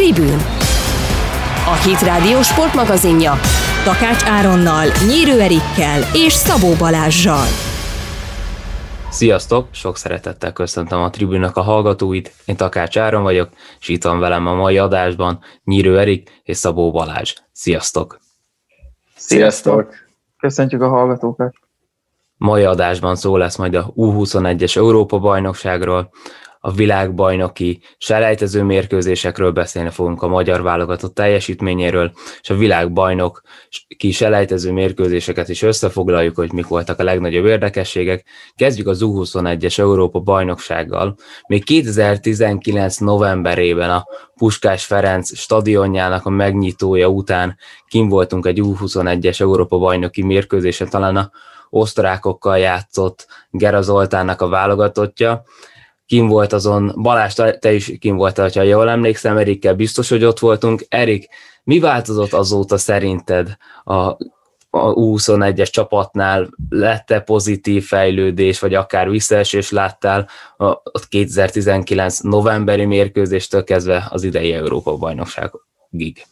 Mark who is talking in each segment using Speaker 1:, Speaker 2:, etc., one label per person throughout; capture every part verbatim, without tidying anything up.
Speaker 1: Tribün. A Hit Rádió sportmagazinja Takács Áronnal, Nyírő Erikkel és Szabó Balázssal.
Speaker 2: Sziasztok! Sok szeretettel köszöntöm a Tribünnek a hallgatóit. Én Takács Áron vagyok, és itt van velem a mai adásban Nyírő Erik és Szabó Balázs. Sziasztok!
Speaker 3: Sziasztok! Köszöntjük a hallgatókat!
Speaker 2: Mai adásban szó lesz majd a U huszonegyes Európa-bajnokságról, a világbajnoki selejtező mérkőzésekről beszélni fogunk, a magyar válogatott teljesítményéről, és a világbajnok ki selejtező mérkőzéseket is összefoglaljuk, hogy mik voltak a legnagyobb érdekességek. Kezdjük az U huszonegyes Európa-bajnoksággal. Még kétezer-tizenkilenc novemberében a Puskás Ferenc stadionjának a megnyitója után kint voltunk egy U huszonegyes Európa-bajnoki mérkőzésen, talán a osztrákokkal játszott Gera Zoltánnak a válogatottja. Kim volt azon, Balázs, te is kim voltál, ha jól emlékszem, Erikkel biztos, hogy ott voltunk. Erik, mi változott azóta szerinted a, a U huszonegyes csapatnál? Lett-e pozitív fejlődés, vagy akár visszaesés láttál a kétezer-tizenkilenc novemberi mérkőzéstől kezdve az idei Európa-bajnokságig?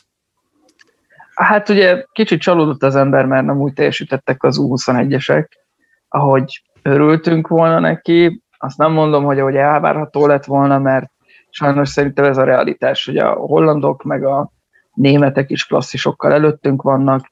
Speaker 3: Hát ugye kicsit csalódott az ember, mert nem úgy teljesítettek az U huszonegyesek, ahogy örültünk volna neki. Azt nem mondom, hogy ahogy elvárható lett volna, mert sajnos szerintem ez a realitás, hogy a hollandok meg a németek is klasszisokkal előttünk vannak.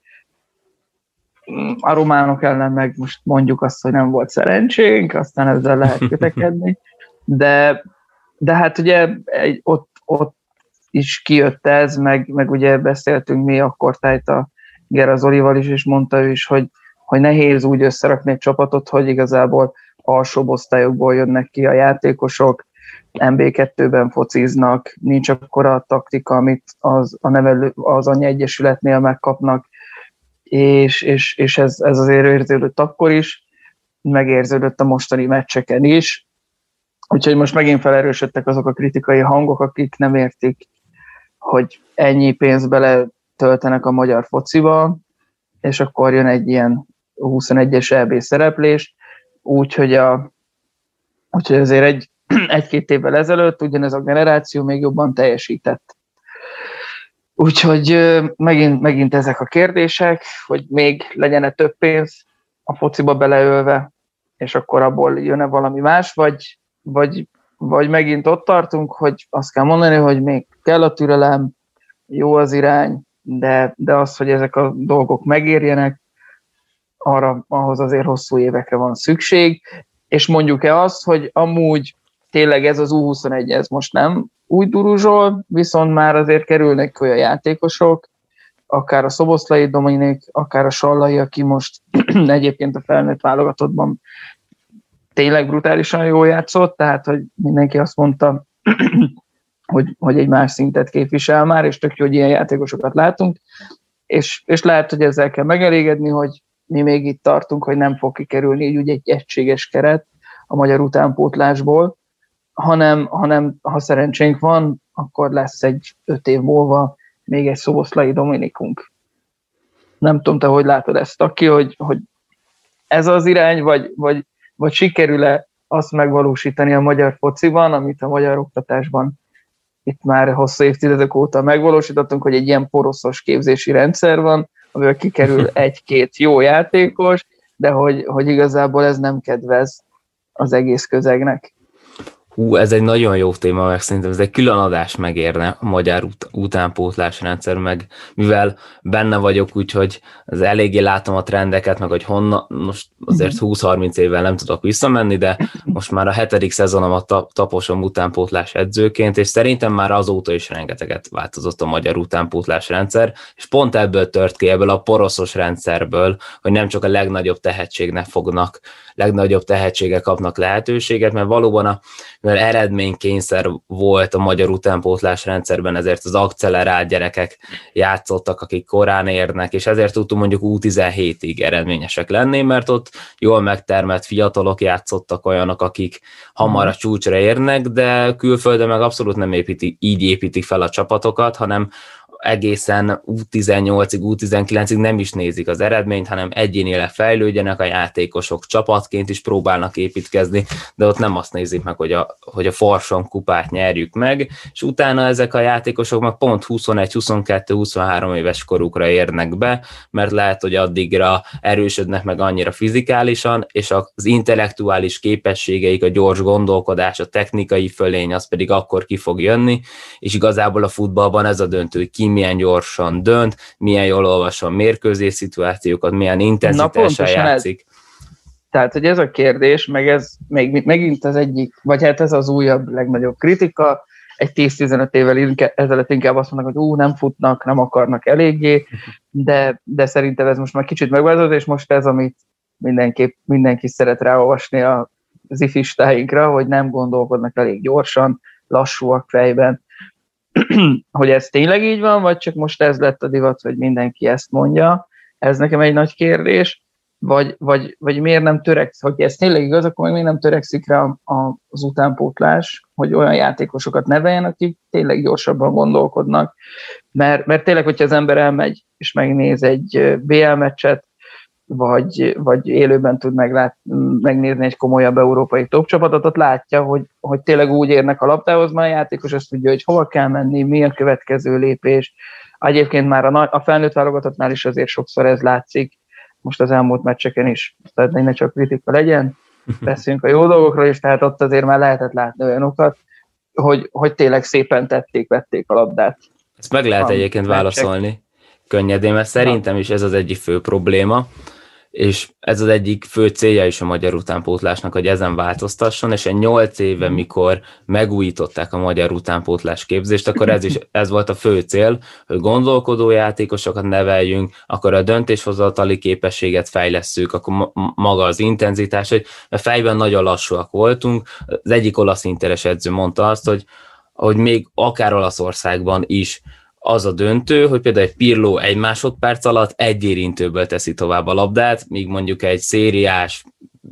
Speaker 3: A románok ellen meg most mondjuk azt, hogy nem volt szerencsénk, aztán ezzel lehet kötekedni. De, de hát ugye ott, ott is kijött ez, meg, meg ugye beszéltünk mi akkor tájt a Gera Zolival is, és mondta ő is, hogy, hogy nehéz úgy összerakni egy csapatot, hogy igazából alsóbb osztályokból jönnek ki a játékosok, em bé kettőben fociznak, nincs akkora a taktika, amit az, a nevelő, az anyjaegyesületnél megkapnak, és, és, és ez, ez azért érződött akkor is, megérződött a mostani meccseken is, úgyhogy most megint felerősödtek azok a kritikai hangok, akik nem értik, hogy ennyi pénzt bele töltenek a magyar fociba, és akkor jön egy ilyen huszonegyes é bé szereplés, úgyhogy, a, úgyhogy azért egy, egy-két évvel ezelőtt ugyanez a generáció még jobban teljesített. Úgyhogy megint, megint ezek a kérdések, hogy még legyen-e több pénz a fociba beleölve, és akkor abból jön-e valami más, vagy, vagy, vagy megint ott tartunk, hogy azt kell mondani, hogy még kell a türelem, jó az irány, de, de az, hogy ezek a dolgok megérjenek, arra, ahhoz azért hosszú évekre van szükség, és mondjuk-e azt, hogy amúgy tényleg ez az U huszonegy, ez most nem új duruzsol, viszont már azért kerülnek olyan játékosok, akár a Szoboszlai Dominik, akár a Sallai, aki most egyébként a felnőtt válogatottban tényleg brutálisan jól játszott, tehát hogy mindenki azt mondta, hogy, hogy egy más szintet képvisel már, és tök jó, hogy ilyen játékosokat látunk, és, és lehet, hogy ezzel kell megelégedni, hogy mi még itt tartunk, hogy nem fog kikerülni így úgy egy egységes keret a magyar utánpótlásból, hanem, hanem ha szerencsénk van, akkor lesz egy öt év múlva még egy Szoboszlai Dominikunk. Nem tudom, te hogy látod ezt, aki, hogy, hogy ez az irány, vagy, vagy, vagy sikerül-e azt megvalósítani a magyar fociban, amit a magyar oktatásban itt már hosszú évtizedek óta megvalósítottunk, hogy egy ilyen poroszos képzési rendszer van, amiből kikerül egy-két jó játékos, de hogy, hogy igazából ez nem kedvez az egész közegnek.
Speaker 2: Hú, ez egy nagyon jó téma, meg szerintem ez egy külön adás megérne a magyar ut- utánpótlás rendszer, meg mivel benne vagyok, úgyhogy az eléggé látom a trendeket, meg hogy honnan, most azért húsz-harminc évvel nem tudok visszamenni, de most már a hetedik szezonomat tap- taposom utánpótlás edzőként, és szerintem már azóta is rengeteget változott a magyar utánpótlás rendszer, és pont ebből tört ki, ebből a poroszos rendszerből, hogy nem csak a legnagyobb tehetségnek fognak, legnagyobb tehetségek kapnak lehetőséget, mert valóban a mert eredménykényszer volt a magyar utánpótlás rendszerben, ezért az akcelerált gyerekek játszottak, akik korán érnek, és ezért tudtunk mondjuk U tizenhétig eredményesek lenni, mert ott jól megtermett fiatalok játszottak, olyanok, akik hamar a csúcsra érnek, de külföldön meg abszolút nem építik, így építik fel a csapatokat, hanem egészen U tizennyolcig, U tizenkilencig nem is nézik az eredményt, hanem egyénileg fejlődjenek a játékosok, csapatként is próbálnak építkezni, de ott nem azt nézik meg, hogy a, hogy a Farson kupát nyerjük meg, és utána ezek a játékosok meg pont huszonegy, huszonkettő, huszonhárom éves korukra érnek be, mert lehet, hogy addigra erősödnek meg annyira fizikálisan, és az intellektuális képességeik, a gyors gondolkodás, a technikai fölény, az pedig akkor ki fog jönni, és igazából a futballban ez a döntő, hogy ki milyen gyorsan dönt, milyen jól olvas a mérkőzés szituációkat, milyen intenzitással játszik.
Speaker 3: Ez, tehát, hogy ez a kérdés, meg ez még megint az egyik, vagy hát ez az újabb, legnagyobb kritika, egy tíz-tizenöt évvel inkább, ezelőtt inkább azt mondnak, hogy ú, nem futnak, nem akarnak eléggé, de, de szerintem ez most már kicsit megváltozott, és most ez, amit mindenki, mindenki szeret ráolvasni az ifistáinkra, hogy nem gondolkodnak elég gyorsan, lassúak fejben, hogy ez tényleg így van, vagy csak most ez lett a divat, hogy mindenki ezt mondja, ez nekem egy nagy kérdés, vagy, vagy, vagy miért nem törekszik, hogy ez tényleg igaz, akkor meg miért nem törekszik rá az utánpótlás, hogy olyan játékosokat neveljen, akik tényleg gyorsabban gondolkodnak, mert, mert tényleg, hogyha az ember elmegy és megnéz egy bé el meccset, vagy, vagy élőben tud meglát, megnézni egy komolyabb európai top csapatot, ott látja, hogy, hogy tényleg úgy érnek a labdához, már a játékos azt tudja, hogy hova kell menni, mi a következő lépés. Egyébként már a, a felnőtt válogatottnál is azért sokszor ez látszik, most az elmúlt meccseken is, tehát ne csak kritika legyen, beszéljünk a jó dolgokról is, tehát ott azért már lehetett látni olyanokat, hogy, hogy tényleg szépen tették, vették a labdát.
Speaker 2: Ezt meg lehet
Speaker 3: a
Speaker 2: egyébként
Speaker 3: meccsek.
Speaker 2: Válaszolni könnyedén, mert szerintem is ez az egyik fő probléma, és ez az egyik fő célja is a magyar utánpótlásnak, hogy ezen változtasson, és egy nyolc éve, mikor megújították a magyar utánpótlás képzést, akkor ez is ez volt a fő cél, hogy gondolkodó játékosokat neveljünk, akkor a döntéshozatali képességet fejlesszük, akkor maga az intenzitás, hogy a fejben nagyon lassúak voltunk. Az egyik olasz interes edző mondta azt, hogy, hogy még akár Olaszországban is az a döntő, hogy például egy Pirlo egy másodperc alatt egy érintőből teszi tovább a labdát, míg mondjuk egy szériás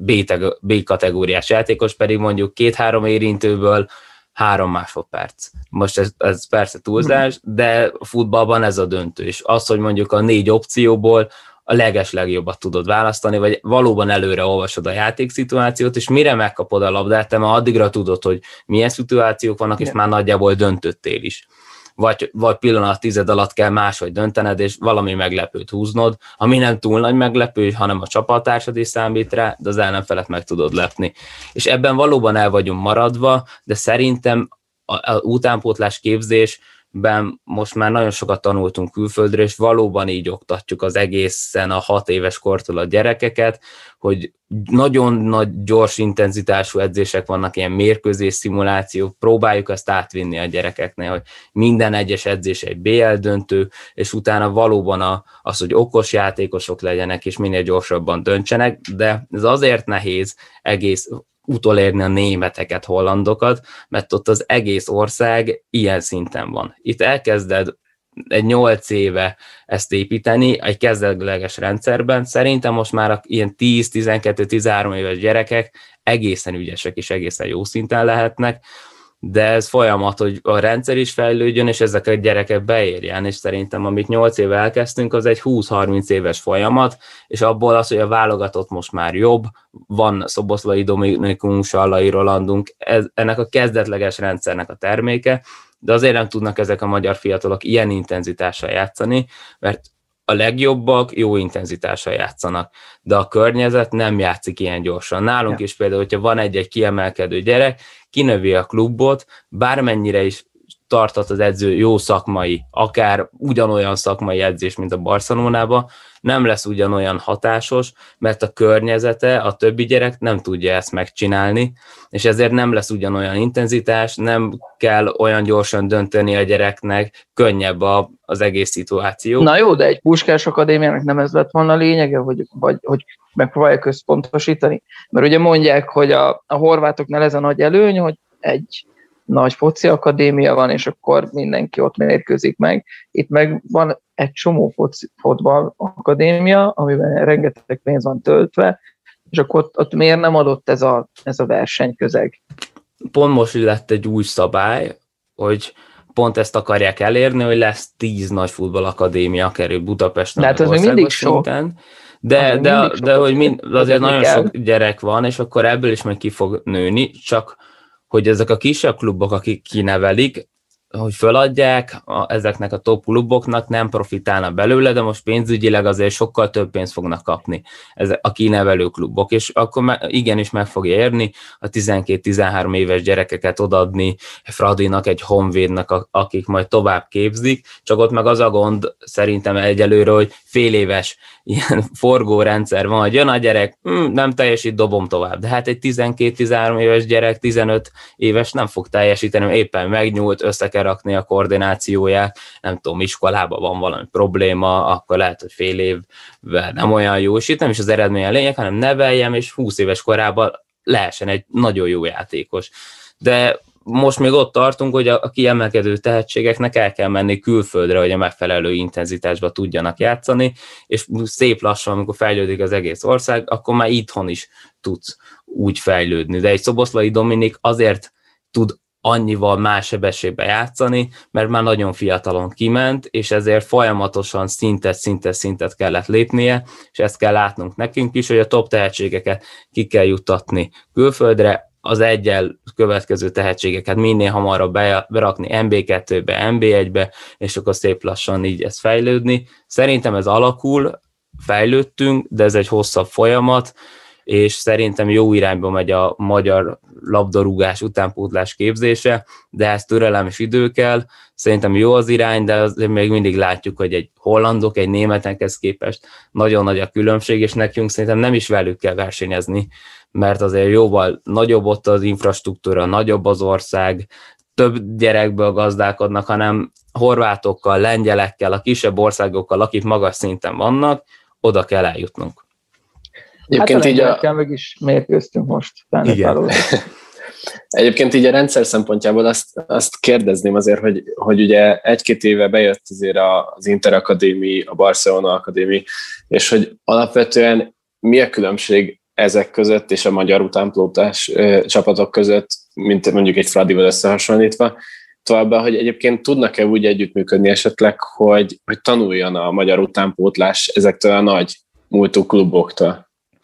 Speaker 2: B-kategóriás játékos pedig mondjuk két-három érintőből három másodperc. Most ez, ez persze túlzás, de a futballban ez a döntő. És az, hogy mondjuk a négy opcióból a legeslegjobbat tudod választani, vagy valóban előre olvasod a játékszituációt, és mire megkapod a labdát, te már addigra tudod, hogy milyen szituációk vannak, és már nagyjából döntöttél is. Vagy, vagy pillanat tized alatt kell máshogy döntened, és valami meglepőt húznod, ami nem túl nagy meglepő, hanem a csapattársad is számít rá, de az ellenfelet meg tudod lepni. És ebben valóban el vagyunk maradva, de szerintem a, a utánpótlás képzésben most már nagyon sokat tanultunk külföldről, és valóban így oktatjuk az egészen a hat éves kortól a gyerekeket, hogy nagyon nagy, gyors intenzitású edzések vannak, ilyen mérkőzés szimulációk, próbáljuk ezt átvinni a gyerekeknél, hogy minden egyes edzés egy bé el döntő, és utána valóban a, az, hogy okos játékosok legyenek, és minél gyorsabban döntsenek, de ez azért nehéz egész utolérni a németeket, hollandokat, mert ott az egész ország ilyen szinten van. Itt elkezded egy nyolc éve ezt építeni, egy kezdetleges rendszerben. Szerintem most már a ilyen tíz, tizenkettő, tizenhárom éves gyerekek egészen ügyesek és egészen jó szinten lehetnek, de ez folyamat, hogy a rendszer is fejlődjön, és ezek a gyerekek beérjen, és szerintem amit nyolc éve elkezdtünk, az egy húsz-harminc éves folyamat, és abból az, hogy a válogatott most már jobb, van Szoboszlai Dominikumunk, Sallai Rolandunk, ez, ennek a kezdetleges rendszernek a terméke, de azért nem tudnak ezek a magyar fiatalok ilyen intenzitással játszani, mert a legjobbak jó intenzitással játszanak, de a környezet nem játszik ilyen gyorsan. Nálunk ja. is például, hogyha van egy-egy kiemelkedő gyerek, kinövi a klubot, bármennyire is tartott az edző jó szakmai, akár ugyanolyan szakmai edzés, mint a Barcelonában, nem lesz ugyanolyan hatásos, mert a környezete, a többi gyerek nem tudja ezt megcsinálni, és ezért nem lesz ugyanolyan intenzitás, nem kell olyan gyorsan dönteni a gyereknek, könnyebb a, az egész szituáció.
Speaker 3: Na jó, de egy Puskás Akadémiának nem ez lett volna a lényege, hogy, vagy, hogy megpróbálják központosítani? Mert ugye mondják, hogy a, a horvátoknál ez a nagy előny, hogy egy nagy foci akadémia van, és akkor mindenki ott mérkőzik meg. Itt meg van egy csomó foci, fotball akadémia, amiben rengeteg pénz van töltve, és akkor ott, ott miért nem adott ez a, ez a versenyközeg?
Speaker 2: Pont most lett egy új szabály, hogy pont ezt akarják elérni, hogy lesz tíz nagy futballakadémia kerül Budapesten.
Speaker 3: De hát ez még mindig sok.
Speaker 2: De, de, de, de hogy mind, azért nagyon kell. Sok gyerek van, és akkor ebből is majd ki fog nőni, csak hogy ezek a kisebb klubok, akik kinevelik, hogy föladják, a, ezeknek a top kluboknak nem profitálnak belőle, de most pénzügyileg azért sokkal több pénzt fognak kapni ez a kinevelő klubok, és akkor me, igenis meg fogja érni a tizenkét-tizenhárom éves gyerekeket odaadni Fradinak, egy Honvédnak, a, akik majd tovább képzik, csak ott meg az a gond szerintem egyelőre, hogy fél éves ilyen forgórendszer van, hogy jön a gyerek, hm, nem teljesít, dobom tovább, de hát egy tizenkét-tizenhárom éves gyerek, tizenöt éves nem fog teljesíteni, éppen megnyúlt, össze kell rakni a koordinációját, nem tudom, iskolában van valami probléma, akkor lehet, hogy fél évvel nem olyan jó, és itt nem is az eredmény a lényeg, hanem neveljem, és húsz éves korában lehessen egy nagyon jó játékos. De most még ott tartunk, hogy a kiemelkedő tehetségeknek el kell menni külföldre, hogy a megfelelő intenzitásba tudjanak játszani, és szép lassan, amikor fejlődik az egész ország, akkor már itthon is tudsz úgy fejlődni. De egy Szoboszlai Dominik azért tud annyival más sebességbe játszani, mert már nagyon fiatalon kiment, és ezért folyamatosan szintet, szintet, szintet kellett lépnie, és ezt kell látnunk nekünk is, hogy a top tehetségeket ki kell juttatni külföldre, az egyel következő tehetségeket minél hamarabb berakni en bé kettőbe, en bé egybe, és akkor szép lassan így ez fejlődni. Szerintem ez alakul, fejlődtünk, de ez egy hosszabb folyamat, és szerintem jó irányba megy a magyar labdarúgás utánpótlás képzése, de ez türelem és idő kell. Szerintem jó az irány, de azért még mindig látjuk, hogy egy hollandok, egy németekhez képest nagyon nagy a különbség, és nekünk szerintem nem is velük kell versenyezni, mert azért jóval nagyobb ott az infrastruktúra, nagyobb az ország, több gyerekből gazdálkodnak, hanem horvátokkal, lengyelekkel, a kisebb országokkal, akik magas szinten vannak, oda kell eljutnunk.
Speaker 3: Egyébként hát a lengyelekkel a... meg is mérkőztünk most.
Speaker 4: Igen. Egyébként így a rendszer szempontjából azt, azt kérdezném azért, hogy, hogy ugye egy-két éve bejött azért az Inter Akadémi, a Barcelona Akadémi, és hogy alapvetően mi a különbség ezek között és a magyar utánpótlás csapatok között, mint mondjuk egy Fradival összehasonlítva, továbbá, hogy egyébként tudnak-e úgy együttműködni esetleg, hogy, hogy tanuljon a magyar utánpótlás ezektől a nagy múltú kluboktól?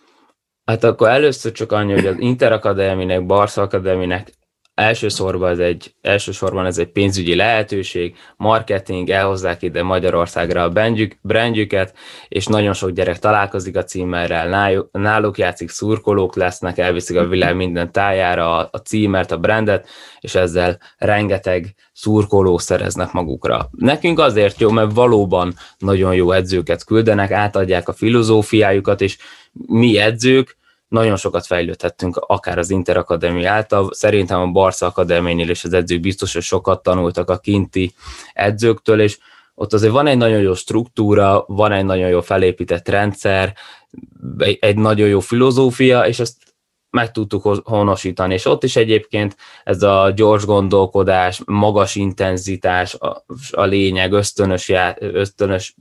Speaker 2: Hát akkor először csak annyi, hogy az Inter Akadéminek, Barca Akadéminek elsősorban ez egy, elsősorban ez egy pénzügyi lehetőség, marketing, elhozzák ide Magyarországra a brandjük, brandjüket, és nagyon sok gyerek találkozik a címerrel, náluk játszik, szurkolók lesznek, elviszik a világ minden tájára a, a címert, a brandet, és ezzel rengeteg szurkoló szereznek magukra. Nekünk azért jó, mert valóban nagyon jó edzőket küldenek, átadják a filozófiájukat, és mi edzők nagyon sokat fejlődhettünk, akár az Inter Akadémia által. Szerintem a Barca Akadémiánél és az edzők biztos, hogy sokat tanultak a kinti edzőktől, és ott azért van egy nagyon jó struktúra, van egy nagyon jó felépített rendszer, egy nagyon jó filozófia, és ezt meg tudtuk honosítani, és ott is egyébként ez a gyors gondolkodás, magas intenzitás a, a lényeg, ösztönös, ösztönös,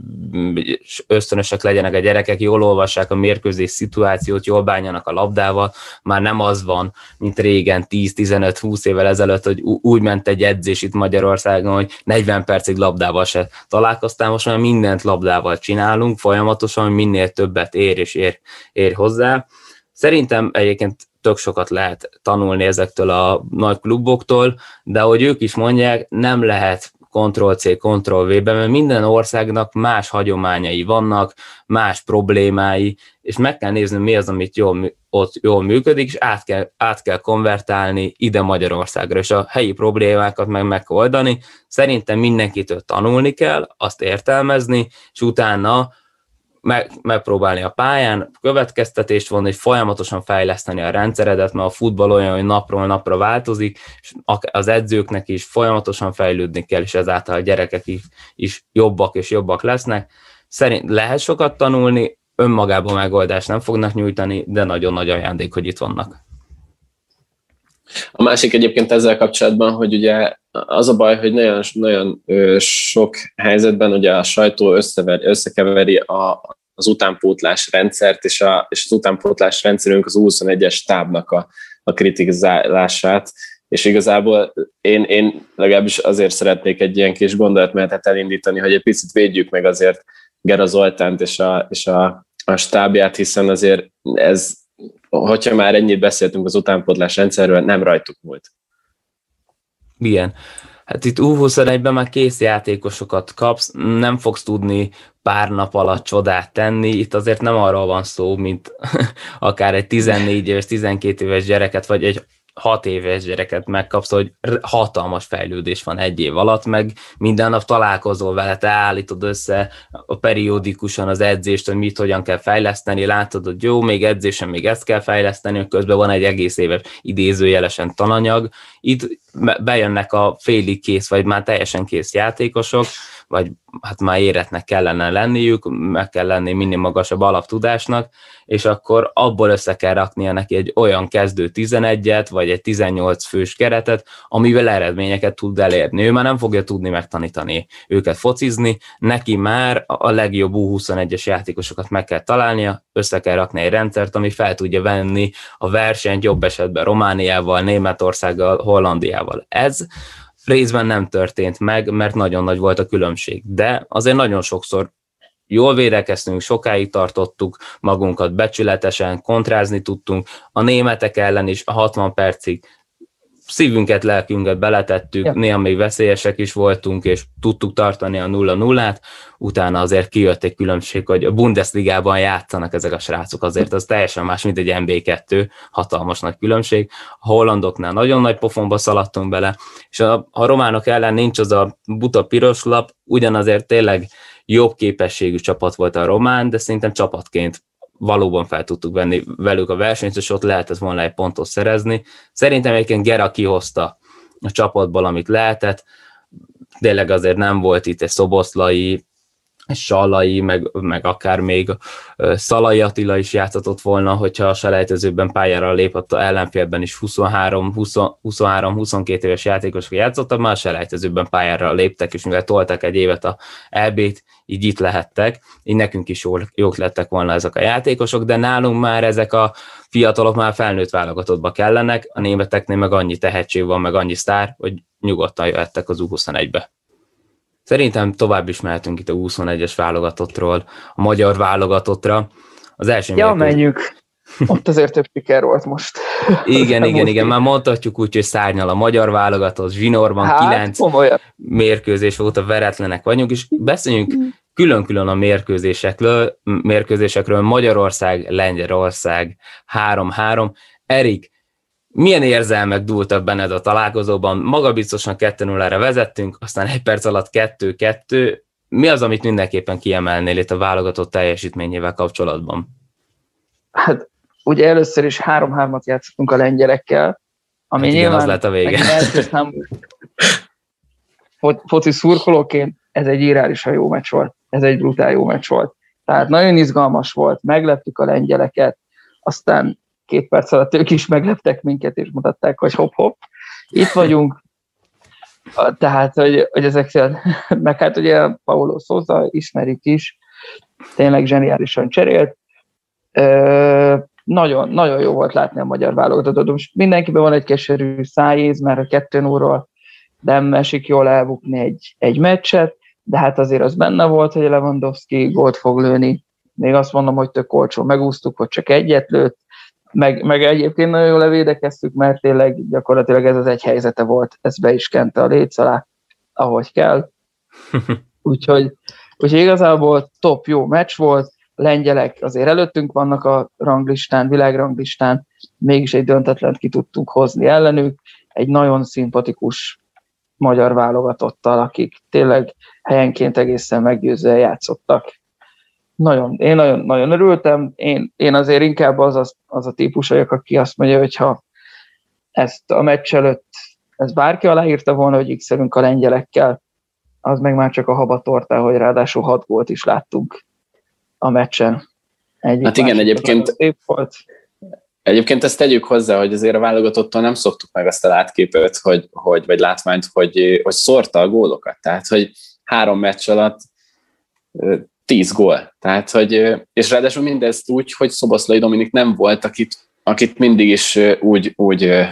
Speaker 2: ösztönösek legyenek a gyerekek, jól olvassák a mérkőzés szituációt, jól bánjanak a labdával, már nem az van, mint régen tíz-tizenöt-húsz évvel ezelőtt, hogy úgy ment egy edzés itt Magyarországon, hogy negyven percig labdával se találkoztál, most már mindent labdával csinálunk, folyamatosan minél többet ér és ér, ér hozzá. Szerintem egyébként tök sokat lehet tanulni ezektől a nagy kluboktól, de ahogy ők is mondják, nem lehet Ctrl-C, Ctrl-V-be, mert minden országnak más hagyományai vannak, más problémái, és meg kell nézni, mi az, amit jól, ott jól működik, és át kell, át kell konvertálni ide Magyarországra, és a helyi problémákat meg meg kell oldani. Szerintem mindenkitől tanulni kell, azt értelmezni, és utána Meg, megpróbálni a pályán, következtetést vonni, hogy folyamatosan fejleszteni a rendszeredet, mert a futball olyan, hogy napról napra változik, és az edzőknek is folyamatosan fejlődni kell, és ezáltal a gyerekek is, is jobbak és jobbak lesznek. Szerint lehet sokat tanulni, önmagában megoldást nem fognak nyújtani, de nagyon nagy ajándék, hogy itt vannak.
Speaker 4: A másik egyébként ezzel kapcsolatban, hogy ugye az a baj, hogy nagyon, nagyon sok helyzetben ugye a sajtó összever, összekeveri a, az utánpótlás rendszert, és, a, és az utánpótlás rendszerünk az U huszonegyes tábnak a, a kritizálását, és igazából én, én legalábbis azért szeretnék egy ilyen kis gondolatmenetet elindítani, hogy egy picit védjük meg azért Gera Zoltánt és a, és a, a stábját, hiszen azért ez, hogyha már ennyit beszéltünk az utánpótlás rendszerről, nem rajtuk múlt.
Speaker 2: Igen. Hát itt U huszonegyben már kész játékosokat kapsz, nem fogsz tudni pár nap alatt csodát tenni, itt azért nem arról van szó, mint akár egy tizennégy éves, tizenkét éves gyereket, vagy egy hat éves gyereket megkapsz, hogy hatalmas fejlődés van egy év alatt, meg minden nap találkozol vele, te állítod össze a periódikusan az edzést, hogy mit, hogyan kell fejleszteni, látod, hogy jó, még edzésen még ezt kell fejleszteni, közben van egy egész éves idézőjelesen tananyag. Itt bejönnek a félig kész, vagy már teljesen kész játékosok, vagy hát már éretnek kellene lenniük, meg kell lenni minél magasabb alaptudásnak, és akkor abból össze kell raknia neki egy olyan kezdő tizenegyet, vagy egy tizennyolc fős keretet, amivel eredményeket tud elérni. Ő már nem fogja tudni megtanítani őket focizni, neki már a legjobb U huszonegyes játékosokat meg kell találnia, össze kell rakni egy rendszert, ami fel tudja venni a versenyt jobb esetben Romániával, Németországgal, Hollandiával. Ez részben nem történt meg, mert nagyon nagy volt a különbség, de azért nagyon sokszor jól védekeztünk, sokáig tartottuk magunkat becsületesen, kontrázni tudtunk, a németek ellen is a hatvan percig szívünket, lelkünket beletettük, ja. Néha még veszélyesek is voltunk, és tudtuk tartani a nulla nullát, utána azért kijött egy különbség, hogy a Bundesligában játszanak ezek a srácok, azért az teljesen más, mint egy en bé kettő, hatalmas nagy különbség. A hollandoknál nagyon nagy pofonba szaladtunk bele, és a, a románok ellen nincs az a buta piros lap, ugyanazért tényleg jobb képességű csapat volt a román, de szerintem csapatként valóban fel tudtuk venni velük a versenyt, és ott lehetett volna egy pontot szerezni. Szerintem egyébként Gera kihozta a csapatból, amit lehetett. Tényleg azért nem volt itt egy Szoboszlai, egy Sallai, meg, meg akár még Szalai Attila is játszhatott volna, hogyha a selejtezőben pályára lépett, a ellenfélben is huszonhárom-huszonkettő éves játékosok játszottak, már a selejtezőben pályára léptek, és mivel toltak egy évet a é bét, így itt lehettek, így nekünk is jól, jók lettek volna ezek a játékosok, de nálunk már ezek a fiatalok már felnőtt válogatottba kellenek, a németeknél meg annyi tehetség van, meg annyi sztár, hogy nyugodtan jöhettek az U huszonegybe. Szerintem tovább is mehetünk itt a U huszonegyes válogatottról, a magyar válogatottra. Az első
Speaker 3: ja, mérkőz... menjünk. Ott azért több siker volt most.
Speaker 2: Igen, igen, igen, már mondhatjuk úgy, hogy szárnyal a magyar válogatott, zsinórban hát, kilenc komolyan. Mérkőzés volt, a veretlenek vagyunk, és beszéljünk külön-külön a mérkőzésekről, mérkőzésekről Magyarország, Lengyelország három-három. Erik, milyen érzelmek dúltak benned a találkozóban? Magabiztosan kettő nullára vezettünk, aztán egy perc alatt kettő-kettő. Mi az, amit mindenképpen kiemelnél itt a válogatott teljesítményével kapcsolatban?
Speaker 3: Hát ugye először is három-hármat játszottunk a lengyelekkel, ami hát igen, nyilván
Speaker 2: az lett a vége.
Speaker 3: Foci szurkolóként ez egy irreálisan jó meccs volt. Ez egy brutál jó meccs volt. Tehát nagyon izgalmas volt, megleptük a lengyeleket, aztán két perc alatt ők is megleptek minket, és mutatták, hogy hopp-hopp, itt vagyunk. Tehát, hogy, hogy ezekkel, meg hát ugye Paulo Sousa ismerik is, tényleg zseniálisan cserélt. Ö, nagyon, nagyon jó volt látni a magyar válogatottat. Most mindenkiben van egy keserű szájéz, mert a kettő nullról nem esik jól elbukni egy, egy meccset, de hát azért az benne volt, hogy Lewandowski gólt fog lőni. Még azt mondom, hogy tök olcsó megúsztuk, hogy csak egyet lőtt, meg, meg egyébként nagyon jól levédekeztük, mert tényleg gyakorlatilag ez az egy helyzete volt, ez be is kente a léc alá, ahogy kell. Úgyhogy, úgyhogy igazából top jó meccs volt, lengyelek azért előttünk vannak a ranglistán, világranglistán, mégis egy döntetlent ki tudtunk hozni ellenük, egy nagyon szimpatikus magyar válogatottal, akik tényleg helyenként egészen meggyőzően játszottak. Nagyon, én nagyon, nagyon örültem, én, én azért inkább az, az, az a típus vagyok, aki azt mondja, hogy ha ezt a meccs előtt ezt bárki aláírta volna, hogy x-elünk a lengyelekkel, az meg már csak a habatortá, hogy ráadásul hat gólt is láttunk a meccsen. Egyik
Speaker 4: hát igen, egyébként
Speaker 3: szép volt.
Speaker 4: Egyébként ezt tegyük hozzá, hogy azért a válogatottól nem szoktuk meg azt a látképet, hogy, hogy, vagy látványt, hogy, hogy szórta a gólokat. Tehát, hogy három meccs alatt tíz gól. Tehát, hogy, és ráadásul mindezt úgy, hogy Szoboszlai Dominik nem volt, akit, akit mindig is úgy, úgy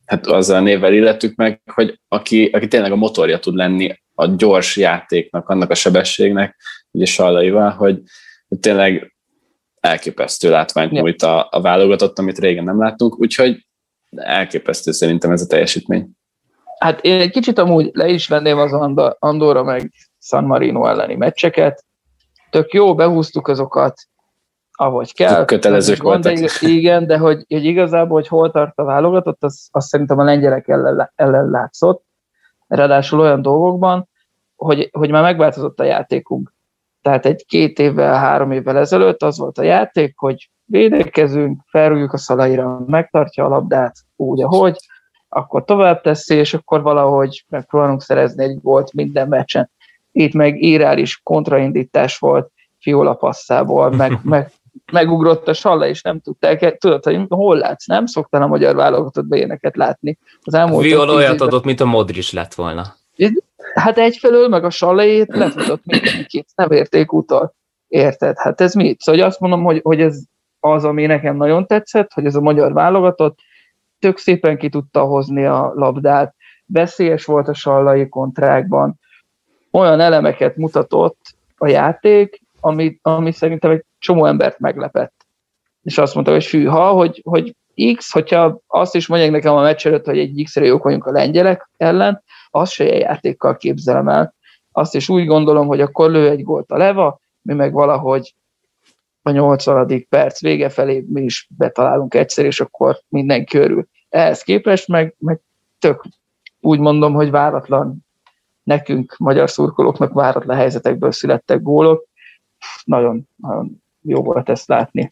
Speaker 4: hát azzal a névvel illettük meg, hogy aki, aki tényleg a motorja tud lenni a gyors játéknak, annak a sebességnek, ugye Sallaival, hogy tényleg elképesztő látványt ja. nyújt a, a válogatott, amit régen nem láttunk, úgyhogy elképesztő szerintem ez a teljesítmény.
Speaker 3: Hát én egy kicsit amúgy le is venném az Andorra meg San Marino elleni meccseket. Tök jó, behúztuk azokat, ahogy kell.
Speaker 4: Kötelezők voltak.
Speaker 3: De, igen, de hogy, hogy igazából, hogy hol tart a válogatott, az, az szerintem a lengyelek ellen, ellen látszott. Ráadásul olyan dolgokban, hogy, hogy már megváltozott a játékunk. Tehát egy-két évvel, három évvel ezelőtt az volt a játék, hogy védekezünk, felrúgjuk a Szalaira, megtartja a labdát úgy, ahogy, akkor tovább teszi, és akkor valahogy megpróbálunk szerezni egy gólt minden meccsen. Itt meg irreális kontraindítás volt Fiola passzából, meg, meg, megugrott a Salla, és nem tudták, tudod, hogy hol látsz, nem? Szoktál a magyar válogatottban ilyeneket látni. Az elmúlt
Speaker 2: Viola olyat adott, mint a Modric lett volna.
Speaker 3: Hát egyfelől, meg a Sallait letudott mindenkit, nem érték utol. Érted? Hát ez mit? Szóval azt mondom, hogy, hogy ez az, ami nekem nagyon tetszett, hogy ez a magyar válogatott tök szépen ki tudta hozni a labdát, veszélyes volt a Sallai kontrákban, olyan elemeket mutatott a játék, ami, ami szerintem egy csomó embert meglepett. És azt mondta, hogy fűha, hogy, hogy X, hogyha azt is mondják nekem a meccs előtt, hogy egy X-re jók vagyunk a lengyelek ellen, azt se ilyen játékkal képzelem el. Azt is úgy gondolom, hogy akkor lő egy gólt a Leva, mi meg valahogy a nyolcvanadik perc vége felé mi is betalálunk egyszer, és akkor mindenki örül. Ehhez képest meg, meg tök úgy mondom, hogy váratlan, nekünk, magyar szurkolóknak váratlan helyzetekből születtek gólok. Nagyon, nagyon jó volt ezt látni.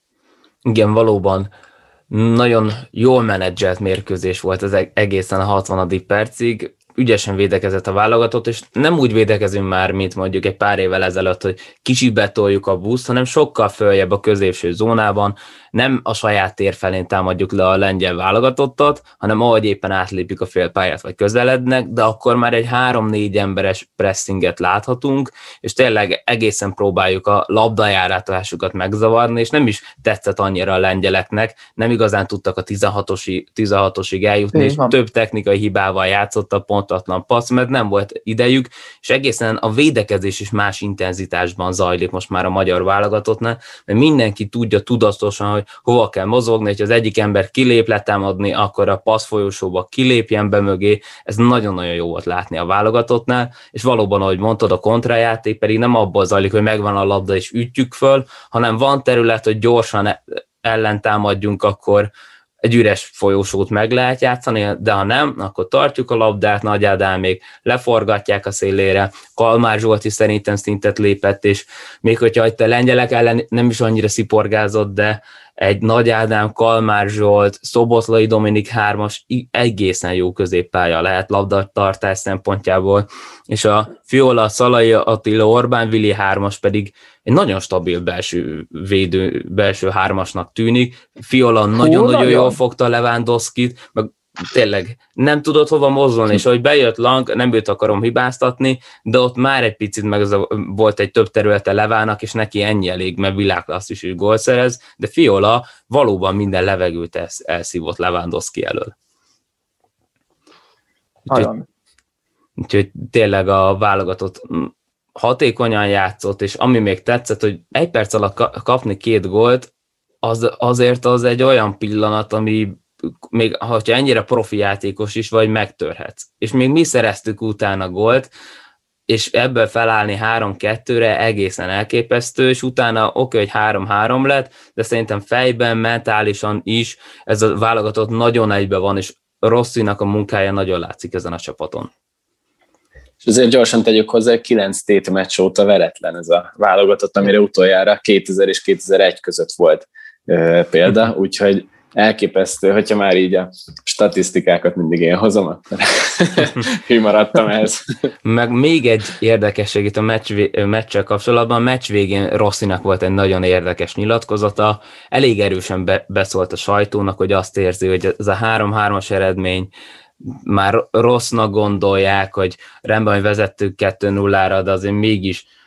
Speaker 2: Igen, valóban nagyon jól menedzselt mérkőzés volt ez egészen a hatvanadik percig. Ügyesen védekezett a válogatott, és nem úgy védekezünk már, mint mondjuk egy pár évvel ezelőtt, hogy kicsit betoljuk a buszt, hanem sokkal följebb a középső zónában, nem a saját tér felén támadjuk le a lengyel válogatottat, hanem ahogy éppen átlépjük a félpályát, vagy közelednek, de akkor már egy három-négy emberes pressinget láthatunk, és tényleg egészen próbáljuk a labdajárátásukat megzavarni, és nem is tetszett annyira a lengyeleknek, nem igazán tudtak a tizenhatosig eljutni, és több technikai hibával játszott a pontatlan passz, mert nem volt idejük, és egészen a védekezés is más intenzitásban zajlik most már a magyar válogatottnál, mert mindenki tudja tudatosan, hogy hova kell mozogni, hogy az egyik ember kilép letámadni, akkor a passzfolyósóba kilépjen be mögé, ez nagyon-nagyon jó volt látni a válogatottnál, és valóban, ahogy mondtad, a kontrajáték pedig nem abból zajlik, hogy megvan a labda és ütjük föl, hanem van terület, hogy gyorsan ellentámadjunk, akkor egy üres folyósót meg lehet játszani, de ha nem, akkor tartjuk a labdát, Nagy Ádámék leforgatják a szélére, Kalmár Zsolt is szerintem szintet lépett, és még hogyha itt a lengyelek ellen nem is annyira sziporgázott, de egy Nagy Ádám, Kalmár Zsolt, Szoboszlai Dominik hármas egészen jó középpálya lehet labdatartás szempontjából, és a Fiola, Szalai Attila, Orbán Vili hármas pedig egy nagyon stabil belső védő, belső hármasnak tűnik. Fiola nagyon-nagyon jól fogta Lewandowskit, meg tényleg nem tudott hova mozdulni, és ahogy bejött Lang, nem őt akarom hibáztatni, de ott már egy picit meg az a, volt egy több területe Levának, és neki ennyi elég, mert világklasszis gólt szerez, de Fiola valóban minden levegőt elszívott Lewandowski elől. Úgyhogy, úgyhogy tényleg a válogatott hatékonyan játszott, és ami még tetszett, hogy egy perc alatt kapni két gólt, az, azért az egy olyan pillanat, ami még ha ennyire profi játékos is vagy, megtörhetsz. És még mi szereztük utána gólt, és ebből felállni három-kettőre egészen elképesztő, és utána oké, okay, hogy három-három lett, de szerintem fejben, mentálisan is ez a válogatott nagyon egybe van, és Rossinak a munkája nagyon látszik ezen a csapaton.
Speaker 4: És azért gyorsan tegyük hozzá, kilenc tét meccs óta veretlen ez a válogatott, amire utoljára kétezer és kétezer-egy között volt e, példa, úgyhogy elképesztő, hogyha már így a statisztikákat mindig én hozom, akkor hű maradtam ehhez.
Speaker 2: Meg még egy érdekesség itt a meccs, meccsel kapcsolatban, a meccs végén Rossinak volt egy nagyon érdekes nyilatkozata, elég erősen be, beszólt a sajtónak, hogy azt érzi, hogy ez a három-hármas eredmény már rossznak gondolják, hogy rendben, hogy vezettük kettő nullára, de azért mégis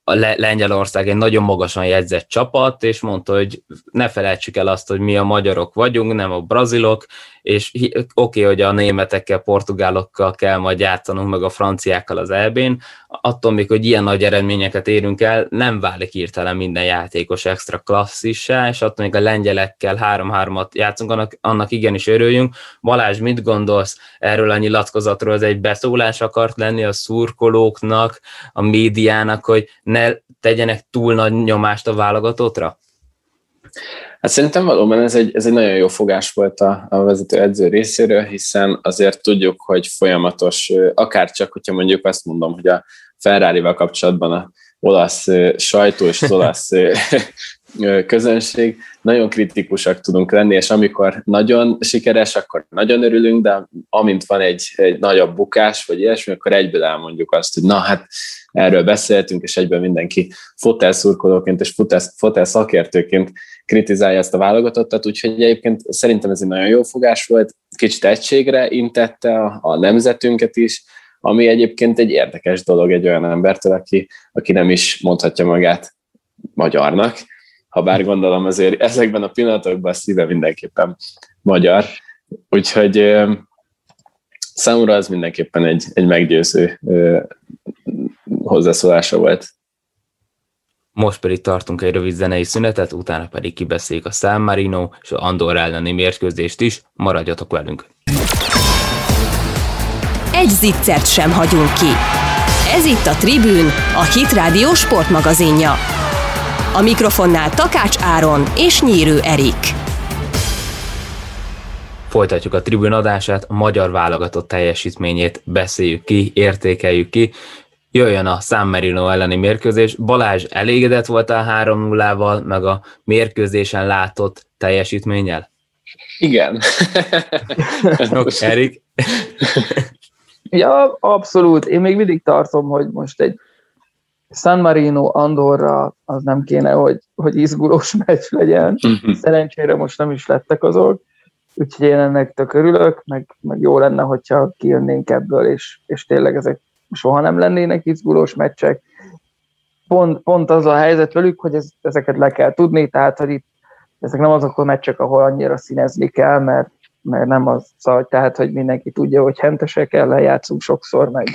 Speaker 2: a Lengyelország egy nagyon magasan jegyzett csapat, és mondta, hogy ne felejtsük el azt, hogy mi a magyarok vagyunk, nem a brazilok, és oké, okay, hogy a németekkel, portugálokkal kell majd játszanunk, meg a franciákkal az é bén, attól még, hogy ilyen nagy eredményeket érünk el, nem válik hirtelen minden játékos extra klasszissá, és attól még a lengyelekkel három-hármat játszunk, annak, annak igenis örüljünk. Balázs, mit gondolsz erről a nyilatkozatról? Ez egy beszólás akart lenni a szurkolóknak, a médiának, hogy ne tegyenek túl nagy nyomást a válogatottra?
Speaker 4: Hát szerintem valóban ez egy, ez egy nagyon jó fogás volt a, a vezető edző részéről, hiszen azért tudjuk, hogy folyamatos, akárcsak, hogyha mondjuk azt mondom, hogy a Ferrarival kapcsolatban a olasz sajtó és az olasz közönség nagyon kritikusak tudunk lenni, és amikor nagyon sikeres, akkor nagyon örülünk, de amint van egy, egy nagyobb bukás, vagy ilyesmi, akkor egyből elmondjuk azt, hogy na hát erről beszéltünk, és egyből mindenki fotelszurkolóként és fotel szakértőként kritizálja ezt a válogatottat, úgyhogy egyébként szerintem ez egy nagyon jó fogás volt, kicsit egységre intette a, a nemzetünket is, ami egyébként egy érdekes dolog egy olyan embertől, aki, aki nem is mondhatja magát magyarnak, ha bár gondolom azért ezekben a pillanatokban a szíve mindenképpen magyar, úgyhogy számomra az mindenképpen egy, egy meggyőző hozzászólása volt.
Speaker 2: Most pedig tartunk egy rövid zenei szünetet, utána pedig kibeszéljük a San Marino és az Andorra elleni mérkőzést is, maradjatok velünk!
Speaker 1: Egy ziccert sem hagyunk ki. Ez itt a Tribün, a Hit Rádió sportmagazinja. A mikrofonnál Takács Áron és Nyírő Erik.
Speaker 2: Folytatjuk a Tribün adását, a magyar válogatott teljesítményét beszéljük ki, értékeljük ki. Jöjjön a San Marino elleni mérkőzés. Balázs, elégedett voltál három nullával, meg a mérkőzésen látott teljesítménnyel?
Speaker 4: Igen.
Speaker 2: Erik?
Speaker 3: Ja, abszolút. Én még mindig tartom, hogy most egy San Marino Andorra az nem kéne, hogy, hogy izgulós meccs legyen. Szerencsére most nem is lettek azok. Úgyhogy én ennek tök örülök, meg, meg jó lenne, hogyha kijönnénk ebből, és, és tényleg ezek soha nem lennének izgulós meccsek. Pont, pont az a helyzet velük, hogy ez, ezeket le kell tudni, tehát hogy itt ezek nem azok a meccsek, ahol annyira színezni kell, mert, mert nem az, szóval, tehát hogy mindenki tudja, hogy hentesek ellen játszunk sokszor, meg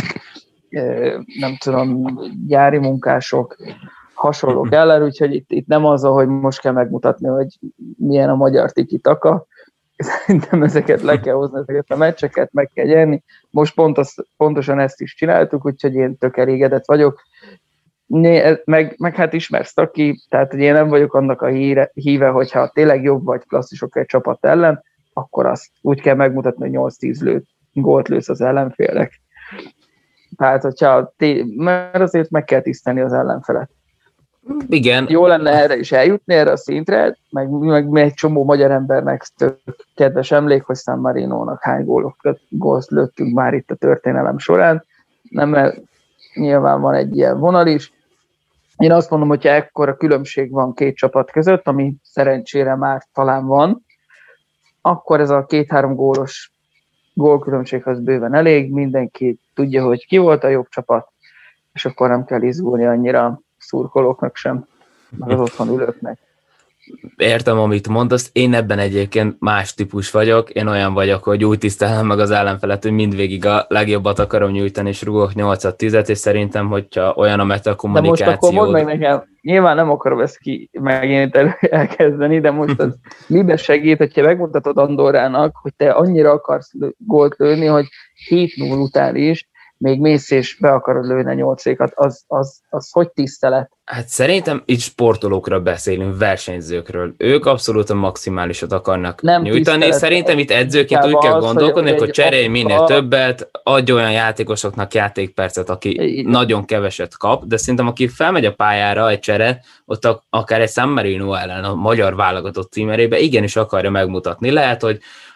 Speaker 3: nem tudom, gyári munkások, hasonlók ellen, úgyhogy itt, itt nem az, hogy most kell megmutatni, hogy milyen a magyar tiki-taka. Szerintem ezeket le kell hozni, ezeket a meccseket meg kell nyerni. Most pont az, pontosan ezt is csináltuk, úgyhogy én tök elégedett vagyok. Né, meg, meg hát ismersz, aki, tehát hogy én nem vagyok annak a híre, híve, hogyha tényleg jobb vagy klasszisok egy csapat ellen, akkor azt úgy kell megmutatni, hogy nyolc-tíz lőtt, gólt lősz az ellenfélnek. Tehát, hogyha té- mert azért meg kell tisztelni az ellenfelet.
Speaker 2: Igen.
Speaker 3: Jó lenne erre is eljutni, erre a szintre, meg, meg, meg egy csomó magyar embernek tök kedves emlék, hogy San Marinónak hány gólokat, gólt lőttünk már itt a történelem során. Nem, mert nyilván van egy ilyen vonal is. Én azt mondom, hogyha ekkora különbség van két csapat között, ami szerencsére már talán van, akkor ez a két-három gólos gólkülönbség az bőven elég, mindenki tudja, hogy ki volt a jobb csapat, és akkor nem kell izgulni annyira szurkolóknak sem, meg az otthon ülőknek.
Speaker 2: Értem, amit mondasz, én ebben egyébként más típus vagyok, én olyan vagyok, hogy úgy tisztelem meg az ellenfelet, hogy mindvégig a legjobbat akarom nyújtani, és rúgok nyolcat-tízet, és szerintem, hogyha olyan a metakommunikáció...
Speaker 3: De most akkor mondd meg nekem, nyilván nem akarom ezt ki megint elkezdeni, de most az miben segít, hogyha megmutatod Andorrának, hogy te annyira akarsz gólt lőni, hogy hét null után is még mész és be akarod lőni a nyolcékat, az, az, az hogy tisztelet?
Speaker 2: Hát szerintem itt sportolókról beszélünk, versenyzőkről. Ők abszolút a maximálisat akarnak nem nyújtani, és szerintem itt edzőként úgy kell gondolkodni, hogy, hogy cserélj minél a... többet, adj olyan játékosoknak játékpercet, aki Igen. nagyon keveset kap, de szerintem aki felmegy a pályára egy csere, ott akár egy San Marino ellen a magyar válogatott címerébe igenis akarja megmutatni. Lehet, hogy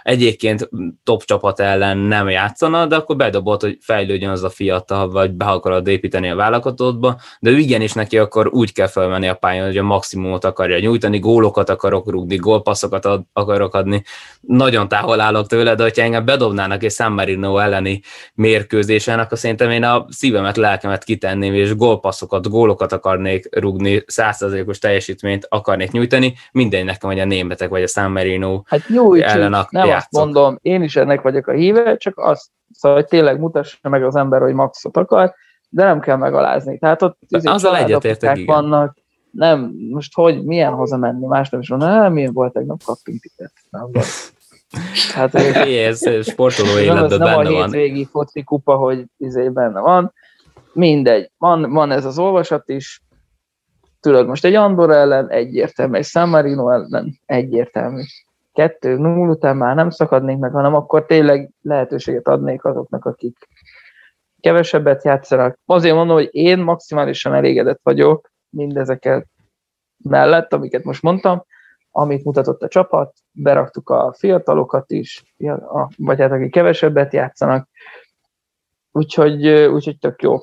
Speaker 2: egyébként top csapat ellen nem játszana, de akkor bedobott, hogy fejlődjön az a fiatal, vagy be akarod építeni a válogatottba, de ő igenis neki akkor úgy kell felmenni a pályán, hogy a maximumot akarja nyújtani, gólokat akarok rúgni, gólpasszokat ad, akarok adni. Nagyon távol állok tőle, de hogyha engem bedobnának egy San Marino elleni mérkőzésen, akkor szerintem én a szívemet, lelkemet kitenném, és gólpasszokat, gólokat akarnék rúgni, száz százalékos teljesítményt akarnék nyújtani, mindegy nekem, hogy a németek vagy a San Marino
Speaker 3: hát nyújts,
Speaker 2: ellen
Speaker 3: nem
Speaker 2: játszok.
Speaker 3: Azt mondom, én is ennek vagyok a híve, csak azt, szóval, hogy tényleg mutassa meg az ember, hogy maxot akar, de nem kell megalázni. Tehát ott
Speaker 2: azzal egyetértek, igen.
Speaker 3: Vannak, nem, most hogy, milyen hazamenni, más nem is van, nem, milyen volt tegnap, kaptunk tippet. Nem volt.
Speaker 2: Hát ez sportoló életben benne van.
Speaker 3: Nem a hétvégi foci kupa, hogy izé benne van. Mindegy. Van, van ez az olvasat is. Tudod, most egy Andorra ellen egyértelmű, egy San Marino ellen egyértelmű. Kettő null után már nem szakadnék meg, hanem akkor tényleg lehetőséget adnék azoknak, akik kevesebbet játszanak. Azért mondom, hogy én maximálisan elégedett vagyok mindezeket mellett, amiket most mondtam, amit mutatott a csapat, beraktuk a fiatalokat is, vagy hát akik kevesebbet játszanak, úgyhogy, úgyhogy tök jó.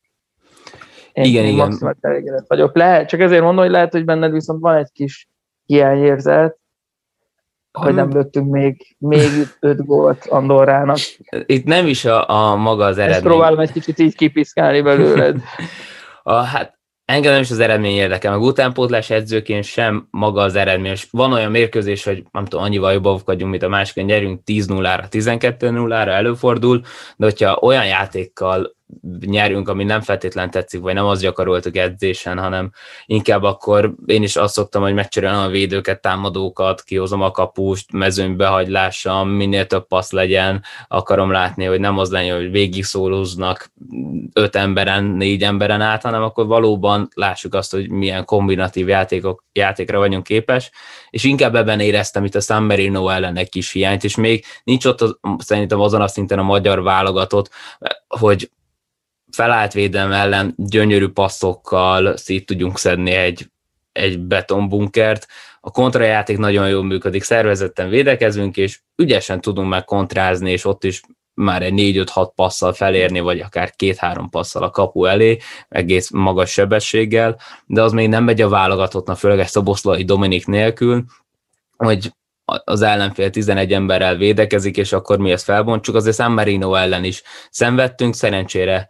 Speaker 3: Én,
Speaker 2: igen,
Speaker 3: én
Speaker 2: igen.
Speaker 3: maximális elégedett vagyok. Lehet, csak ezért mondom, hogy lehet, hogy benned viszont van egy kis hiányérzet, hogy nem lőttünk még, még öt gólt Andorrának.
Speaker 2: Itt nem is a, a maga az eredmény.
Speaker 3: Ezt próbálom egy kicsit így kipiszkálni belőled.
Speaker 2: a, hát engem nem is az eredmény érdekel, meg utánpótlás edzőként sem maga az eredmény. És van olyan mérkőzés, hogy nem tudom, annyival jobban vagyunk, mint a másikon, nyerünk tíz nullára, tizenkettő nullára, előfordul, de hogyha olyan játékkal nyerünk, ami nem feltétlen tetszik, vagy nem az gyakoroltuk edzésen, hanem inkább akkor én is azt szoktam, hogy megcserélem a védőket, támadókat, kihozom a kapust, mezőnybe hagylássam, minél több passz legyen, akarom látni, hogy nem az legyen, hogy végig szólóznak öt emberen, négy emberen át, hanem akkor valóban lássuk azt, hogy milyen kombinatív játékok, játékra vagyunk képes, és inkább ebben éreztem itt a San Marino ellen egy kis hiányt, és még nincs ott az, szerintem azon a szinten a magyar válogatott, hogy felállt védelem ellen gyönyörű passzokkal szét tudjunk szedni egy, egy betonbunkert. A kontrajáték nagyon jól működik, szervezetten védekezünk, és ügyesen tudunk meg kontrázni, és ott is már egy négy-öt-hat passzal felérni, vagy akár két-három passzal a kapu elé, egész magas sebességgel, de az még nem megy a válogatottnak, főleg egy Szoboszlai Dominik nélkül, hogy az ellenfél tizenegy emberrel védekezik, és akkor mi ezt felbontsuk. Azért San Marino ellen is szenvedtünk, szerencsére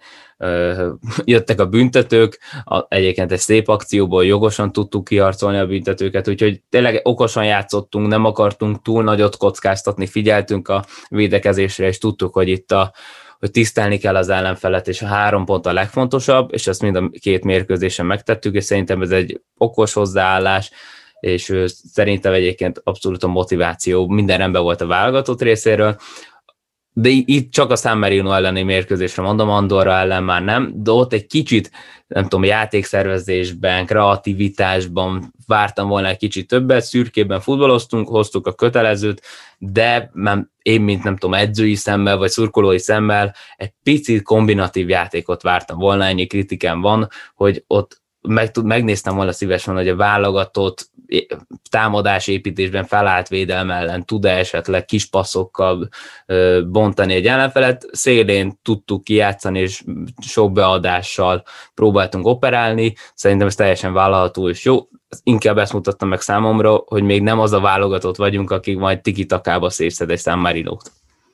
Speaker 2: jöttek a büntetők, egyébként egy szép akcióból jogosan tudtuk kiharcolni a büntetőket, úgyhogy tényleg okosan játszottunk, nem akartunk túl nagyot kockáztatni, figyeltünk a védekezésre, és tudtuk, hogy itt a hogy tisztelni kell az ellenfelet, és a három pont a legfontosabb, és ezt mind a két mérkőzésen megtettük, és szerintem ez egy okos hozzáállás, és szerintem egyébként abszolút a motiváció minden rendben volt a válogatott részéről, de itt csak a San Marino elleni mérkőzésre mondom, Andorra ellen már nem, de ott egy kicsit, nem tudom, játékszervezésben, kreativitásban vártam volna egy kicsit többet, szürkében futballoztunk, hoztuk a kötelezőt, de nem, én, mint nem tudom, edzői szemmel, vagy szurkolói szemmel egy picit kombinatív játékot vártam volna, ennyi kritikám van, hogy ott meg, megnéztem volna szívesen, hogy a válogatott támadásépítésben felállt védelem ellen tud-e esetleg kis passzokkal bontani egy ellenfelet. Szélén tudtuk kijátszani, és sok beadással próbáltunk operálni. Szerintem ez teljesen vállalható és jó. Inkább ezt mutattam meg számomra, hogy még nem az a válogatott vagyunk, akik majd tiki-takába szétszed egy San Marinót.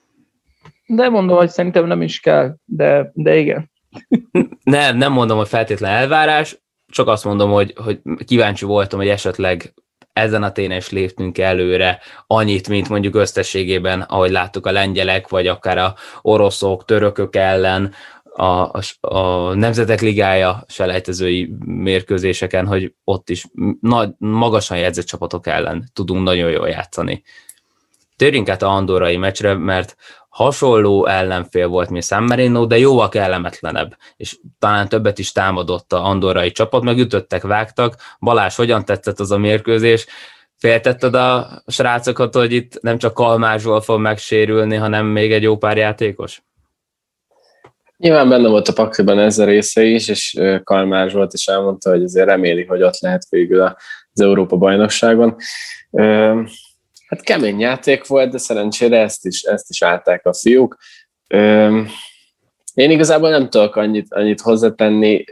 Speaker 3: De mondom, hogy szerintem nem is kell, de, de igen.
Speaker 2: Nem, nem mondom, hogy feltétlen elvárás, csak azt mondom, hogy, hogy kíváncsi voltam, hogy esetleg ezen a téren is léptünk előre annyit, mint mondjuk összességében, ahogy láttuk a lengyelek, vagy akár a oroszok, törökök ellen, a, a, a Nemzetek Ligája selejtezői mérkőzéseken, hogy ott is nagy, magasan jegyzett csapatok ellen tudunk nagyon jól játszani. Térjünk át a andorrai meccsre, mert hasonló ellenfél volt, mint San Marino, de jóval kellemetlenebb, és talán többet is támadott a andorrai csapat, meg ütöttek, vágtak. Balázs, hogyan tetszett az a mérkőzés? Féltetted a srácokat, hogy itt nem csak Kalmár fog megsérülni, hanem még egy jó pár játékos?
Speaker 4: Nyilván benne volt a pakliban ez a része is, és Kalmár Zsolt is elmondta, hogy azért reméli, hogy ott lehet végül az Európa-bajnokságon. Hát kemény játék volt, de szerencsére ezt is, ezt is állták a fiúk. Öm, én igazából nem tudok annyit, annyit hozzátenni.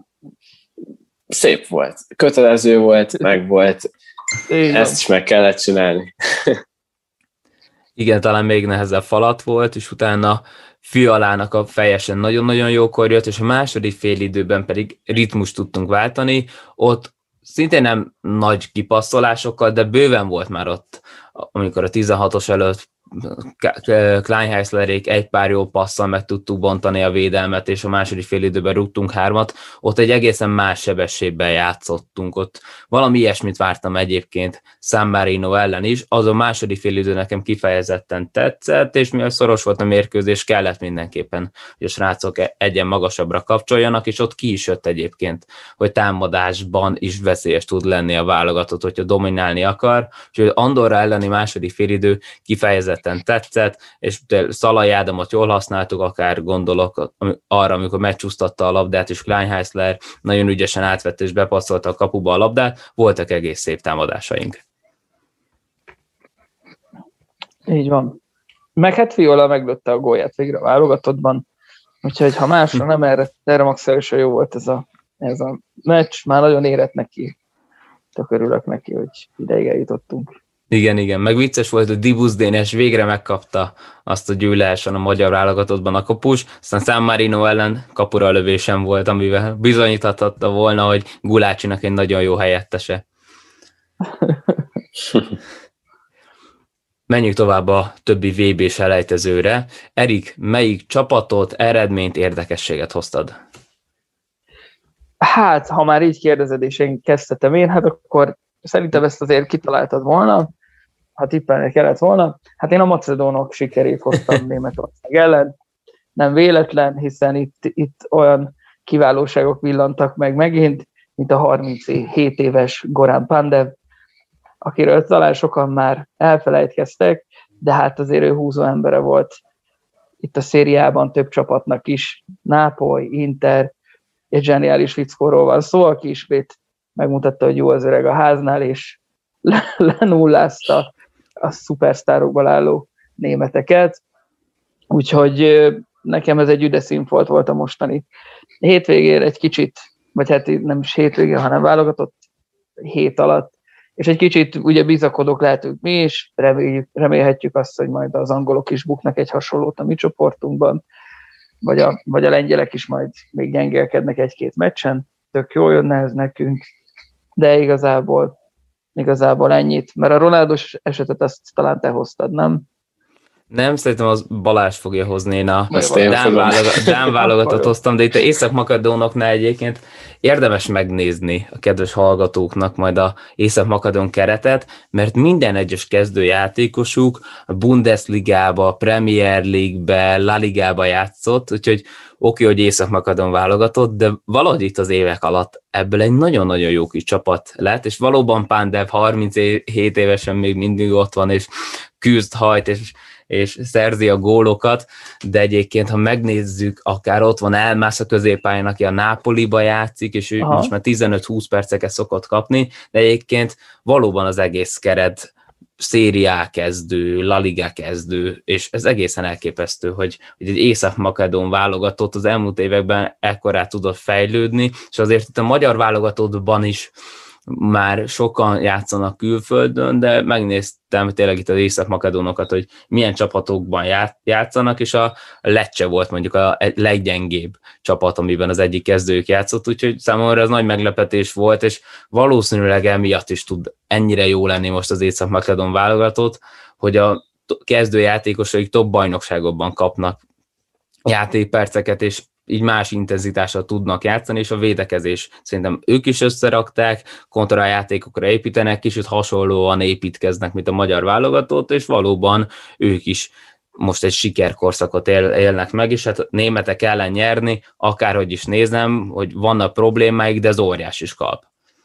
Speaker 4: Szép volt, kötelező volt, meg volt. Igen. Ezt is meg kellett csinálni.
Speaker 2: Igen, talán még nehezebb falat volt, és utána Fialának a fejesen nagyon-nagyon jókor jött, és a második fél időben pedig ritmust tudtunk váltani. Ott szintén nem nagy kipasszolásokkal, de bőven volt már ott, amikor a tizenhatos előtt Kleinheislerék egy pár jó passzal meg tudtuk bontani a védelmet, és a második fél időben rúgtunk hármat, ott egy egészen más sebességben játszottunk, ott valami ilyesmit vártam egyébként San Marino ellen is, az a második fél idő nekem kifejezetten tetszett, és mivel szoros volt a mérkőzés, kellett mindenképpen, hogy a srácok egyen magasabbra kapcsoljanak, és ott ki is jött egyébként, hogy támadásban is veszélyes tud lenni a válogatott, hogyha dominálni akar, úgyhogy Andorra elleni második fél idő kifejezetten tetszett, és Szalai Ádámot jól használtuk, akár gondolok arra, amikor megcsúsztatta a labdát, és Kleinheisler nagyon ügyesen átvette és bepasszolta a kapuba a labdát, voltak egész szép támadásaink.
Speaker 3: Így van. Meg hát Fiola meglötte a gólját végre a válogatottban, úgyhogy ha másra nem, erre, erre maximálisan jó volt ez a, ez a meccs, már nagyon érett neki. Tök örülök neki, hogy ideig eljutottunk.
Speaker 2: Igen, igen, meg vicces volt, hogy Dibusz Dénes végre megkapta azt, hogy ő lehessen a magyar válogatottban a kapus, aztán San Marino ellen kapura lövésem volt, amivel bizonyíthatta volna, hogy Gulácsinak egy nagyon jó helyettese. Menjünk tovább a többi vé bé-s elejtezőre. Erik, melyik csapatot, eredményt, érdekességet hoztad?
Speaker 3: Hát, ha már így kérdezed, és én kezdtem én, hát akkor szerintem ezt azért kitaláltad volna, ha tippelni kellett volna. Hát én a macedónok sikerét hoztam Németország ellen. Nem véletlen, hiszen itt, itt olyan kiválóságok villantak meg megint, mint a harminchét éves Goran Pandev, akiről talán sokan már elfelejtkeztek, de hát azért ő húzó embere volt itt a szériában több csapatnak is. Nápoly, Inter, egy zseniális fickóról van szó, aki ismét megmutatta, hogy jó az öreg a háznál, és lenullázta a szupersztárokból álló németeket. Úgyhogy nekem ez egy üde színfolt volt a mostani hétvégére egy kicsit, vagy hát nem is hétvégén, hanem válogatott hét alatt, és egy kicsit ugye bizakodók lehetünk mi is, reméljük, remélhetjük azt, hogy majd az angolok is buknak egy hasonlót a mi csoportunkban, vagy a, vagy a lengyelek is majd még gyengélkednek egy-két meccsen, tök jól jönne ez nekünk, de igazából, igazából ennyit, mert a Ronaldos esetet azt talán te hoztad, nem?
Speaker 2: Nem, szerintem az Balázs fogja hozni, én a Dán válogatott, válogatott hoztam, de itt a Észak-Makedónoknál egyébként érdemes megnézni a kedves hallgatóknak majd a Észak-Makedón keretet, mert minden egyes kezdőjátékosuk a Bundesligába, Premier League-be, La Ligába játszott, úgyhogy oké, hogy Észak-Makedón válogatott, de valahogy itt az évek alatt ebből egy nagyon-nagyon jó kis csapat lett, és valóban Pandev harminchét évesen még mindig ott van, és küzd, hajt, és és szerzi a gólokat, de egyébként, ha megnézzük, akár ott van Elmász a középpályán, aki a Nápoliba játszik, és ő Aha. most már tizenöt-húsz perceket szokott kapni, de egyébként valóban az egész keret szériá kezdő, La Liga kezdő, és ez egészen elképesztő, hogy, hogy egy Észak-Makedón válogatott az elmúlt években ekkorát tudott fejlődni, és azért itt a magyar válogatottban is már sokan játszanak külföldön, de megnéztem tényleg itt az Észak-Makedónokat, hogy milyen csapatokban játszanak, és a Lecce volt mondjuk a leggyengébb csapat, amiben az egyik kezdőjük játszott, úgyhogy számomra ez nagy meglepetés volt, és valószínűleg emiatt is tud ennyire jó lenni most az Észak-Makedón válogatott, hogy a kezdőjátékosaik top bajnokságokban kapnak játékperceket, és így más intenzitással tudnak játszani, és a védekezés szerintem ők is összerakták, kontrajátékokra építenek, kicsit hasonlóan építkeznek, mint a magyar válogatott, és valóban ők is most egy sikerkorszakot él, élnek meg, és hát németek ellen nyerni, akárhogy is nézem, hogy vannak problémáik, de az óriás is kap.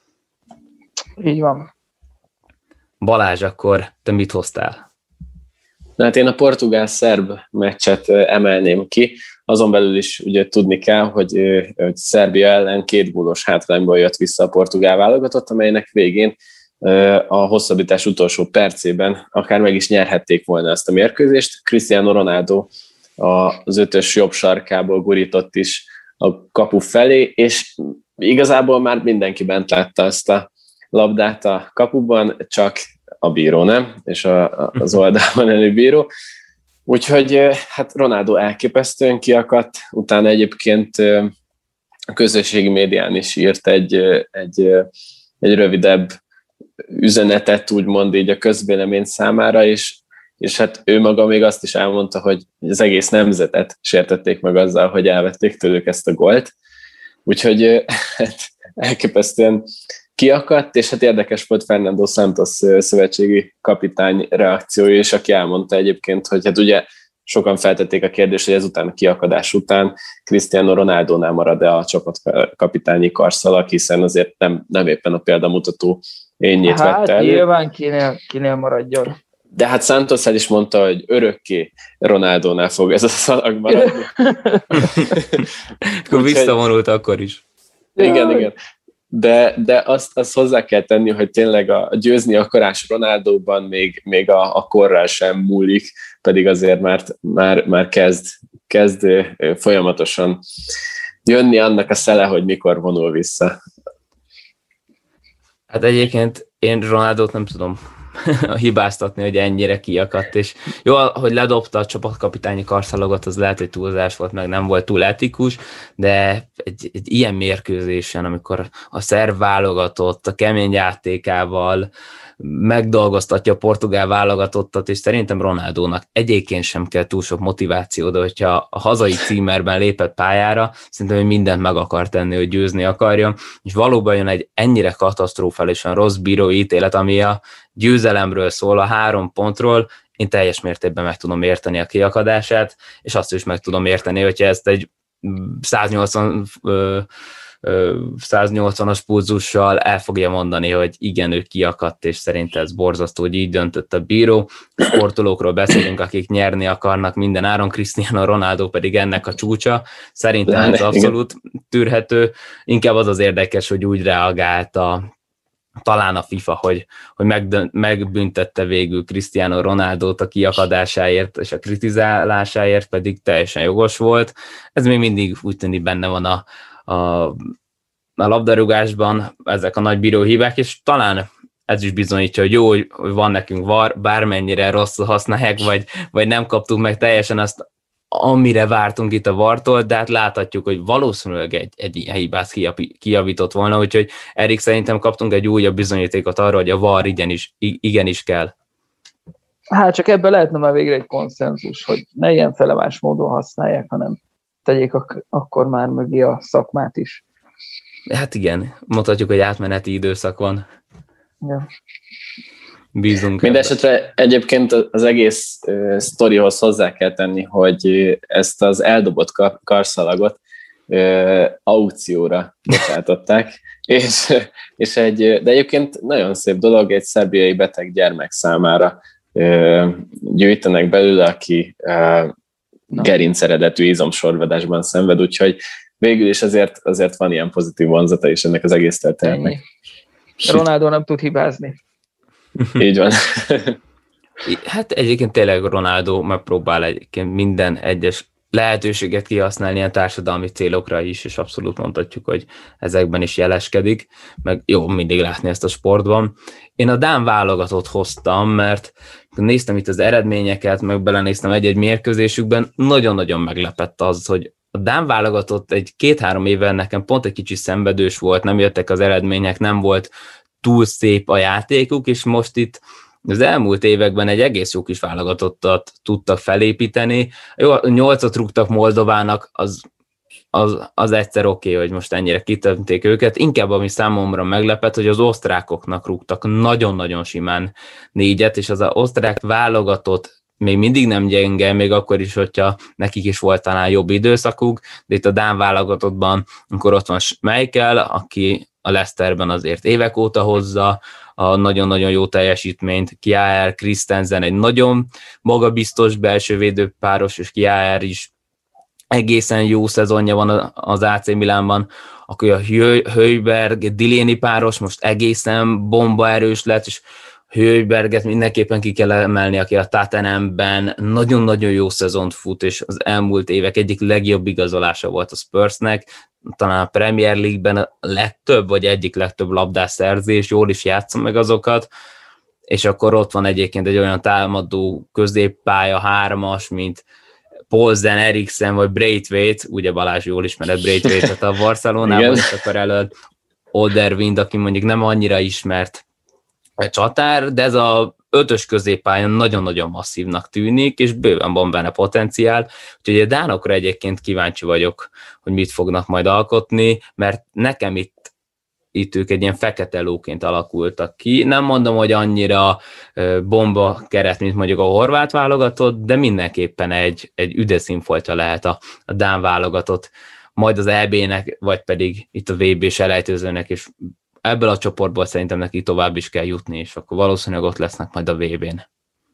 Speaker 3: Így van.
Speaker 2: Balázs, akkor te mit hoztál?
Speaker 4: Hát én a portugál-szerb meccset emelném ki, azon belül is ugye tudni kell, hogy, hogy Szerbia ellen két gólos hátrányból jött vissza a portugál válogatott, amelynek végén a hosszabbítás utolsó percében akár meg is nyerhették volna ezt a mérkőzést. Cristiano Ronaldo az ötös jobb sarkából gurított is a kapu felé, és igazából már mindenki bent látta ezt a labdát a kapuban, csak a bíró, nem? És a, az oldalban elő bíró. Úgyhogy hát Ronaldo elképesztően kiakadt, utána egyébként a közösségi médián is írt egy, egy, egy rövidebb üzenetet, úgymond így a közvélemény számára, és, és hát ő maga még azt is elmondta, hogy az egész nemzetet sértették meg azzal, hogy elvették tőlük ezt a gólt. Úgyhogy hát elképesztően kiakadt, és hát érdekes volt Fernando Santos szövetségi kapitány reakciója is, aki elmondta egyébként, hogy hát ugye sokan feltették a kérdést, hogy ezután a kiakadás után Cristiano Ronaldónál marad-e a csapatkapitányi karszalak, hiszen azért nem, nem éppen a példamutató énnyét
Speaker 3: hát,
Speaker 4: vette elő.
Speaker 3: Nyilván kinél, kinél maradjon.
Speaker 4: De hát Santos el is mondta, hogy örökké Ronaldónál fog ez a szalag maradni.
Speaker 2: Akkor visszavonult akkor is.
Speaker 4: Igen, igen. De, de azt, azt hozzá kell tenni, hogy tényleg a győzni akarás Ronaldóban még, még a, a korral sem múlik, pedig azért már, már, már kezd, kezd folyamatosan jönni annak a szele, hogy mikor vonul vissza.
Speaker 2: Hát egyébként én Ronaldót nem tudom hibáztatni, hogy ennyire kiakadt, és jó, hogy ledobta a csapatkapitányi karszalagot, az lehet, hogy túlzás volt, meg nem volt túl etikus, de egy, egy ilyen mérkőzésen, amikor a szerb válogatott a kemény játékával megdolgoztatja a portugál válogatottat, és szerintem Ronaldónak egyébként sem kell túl sok motiváció, de hogyha a hazai címerben lépett pályára, szerintem ő mindent meg akar tenni, hogy győzni akarja, és valóban jön egy ennyire katasztrofálisan rossz bírói ítélet, ami a győzelemről szól, a három pontról, én teljes mértékben meg tudom érteni a kiakadását, és azt is meg tudom érteni, hogyha ezt egy száznyolcvan száznyolcvanas pulzussal el fogja mondani, hogy igen, ő kiakadt, és szerint ez borzasztó, hogy így döntött a bíró. Sportolókról beszélünk, akik nyerni akarnak minden áron, Cristiano Ronaldo pedig ennek a csúcsa. Szerintem ez abszolút tűrhető. Inkább az az érdekes, hogy úgy reagált a talán a FIFA, hogy, hogy megdönt, megbüntette végül Cristiano Ronaldót a kiakadásáért és a kritizálásáért, pedig teljesen jogos volt. Ez még mindig úgy tűnik benne van a A, a labdarúgásban ezek a nagy bíróhibák, és talán ez is bizonyítja, hogy jó, hogy van nekünk var, bármennyire rosszul használják, vagy, vagy nem kaptuk meg teljesen azt, amire vártunk itt a vartól, de hát láthatjuk, hogy valószínűleg egy, egy ilyen hibát kijavított volna, úgyhogy Erik, szerintem kaptunk egy újabb bizonyítékot arra, hogy a var igenis, igenis kell.
Speaker 3: Hát csak ebben lehetne már végre egy konszenzus, hogy ne ilyen felemás módon használják, hanem tegyék ak- akkor már mögé a szakmát is.
Speaker 2: Hát igen, mondhatjuk, hogy átmeneti időszak van.
Speaker 3: Ja.
Speaker 2: Bízunk.
Speaker 4: Mindenesetre egyébként az egész uh, sztorihoz hozzá kell tenni, hogy ezt az eldobott ka- karszalagot uh, aukcióra bocsátották, és, és egy, de egyébként nagyon szép dolog, egy szerbiai beteg gyermek számára uh, gyűjtenek belőle, aki uh, gerinc eredetű izomsorvadásban szenved, úgyhogy végül is azért, azért van ilyen pozitív vonzata is ennek az egész történetnek.
Speaker 3: Ronaldo nem tud hibázni.
Speaker 4: Így van.
Speaker 2: Hát egyébként tényleg Ronaldo megpróbál egyébként minden egyes lehetőséget kihasználni ilyen társadalmi célokra is, és abszolút mondhatjuk, hogy ezekben is jeleskedik, meg jó mindig látni ezt a sportban. Én a dán válogatót hoztam, mert néztem itt az eredményeket, meg belenéztem egy-egy mérkőzésükben, nagyon-nagyon meglepett az, hogy a dán válogatott egy két-három éve nekem pont egy kicsi szenvedős volt, nem jöttek az eredmények, nem volt túl szép a játékuk, és most itt az elmúlt években egy egész jó kis válogatottat tudtak felépíteni. Jó, nyolcat rúgtak Moldovának, az, az, az egyszer oké, okay, hogy most ennyire kitönték őket. Inkább ami számomra meglepett, hogy az osztrákoknak rúgtak nagyon-nagyon simán négyet, és az osztrák válogatott még mindig nem gyenge, még akkor is, hogyha nekik is volt talán jobb időszakuk, de itt a dán válogatottban, amikor ott van Schmeichel, aki a Leicesterben azért évek óta hozza a nagyon-nagyon jó teljesítményt, Kjaer, Christensen egy nagyon magabiztos belső védőpáros, és Kjaer is egészen jó szezonja van az á cé Milánban, akkor a Højbjerg, Delaney páros most egészen bomba erős lett, és Højbjerget mindenképpen ki kell emelni, aki a Tottenhamben nagyon-nagyon jó szezont fut, és az elmúlt évek egyik legjobb igazolása volt a Spursnek, talán a Premier League-ben a legtöbb, vagy egyik legtöbb labdás szerzés, jól is játszom meg azokat, és akkor ott van egyébként egy olyan támadó középpálya hármas, mint Poulsen, Eriksen vagy Braithwaite, ugye Balázs jól ismered Braithwaite-et a Barcelonában, és akkor előtt Alderweireld, aki mondjuk nem annyira ismert csatár, de ez a ötös középpályon nagyon-nagyon masszívnak tűnik, és bőven van benne potenciál, úgyhogy a dánokra egyébként kíváncsi vagyok, hogy mit fognak majd alkotni, mert nekem itt, itt ők egy ilyen fekete lóként alakultak ki. Nem mondom, hogy annyira bomba keret, mint mondjuk a horvát válogatott, de mindenképpen egy, egy üdes színfoltja lehet a, a dán válogatott, majd az é bé-nek, vagy pedig itt a vé bé selejtezőnek, és ebből a csoportból szerintem neki tovább is kell jutni, és akkor valószínűleg ott lesznek majd a vé bén.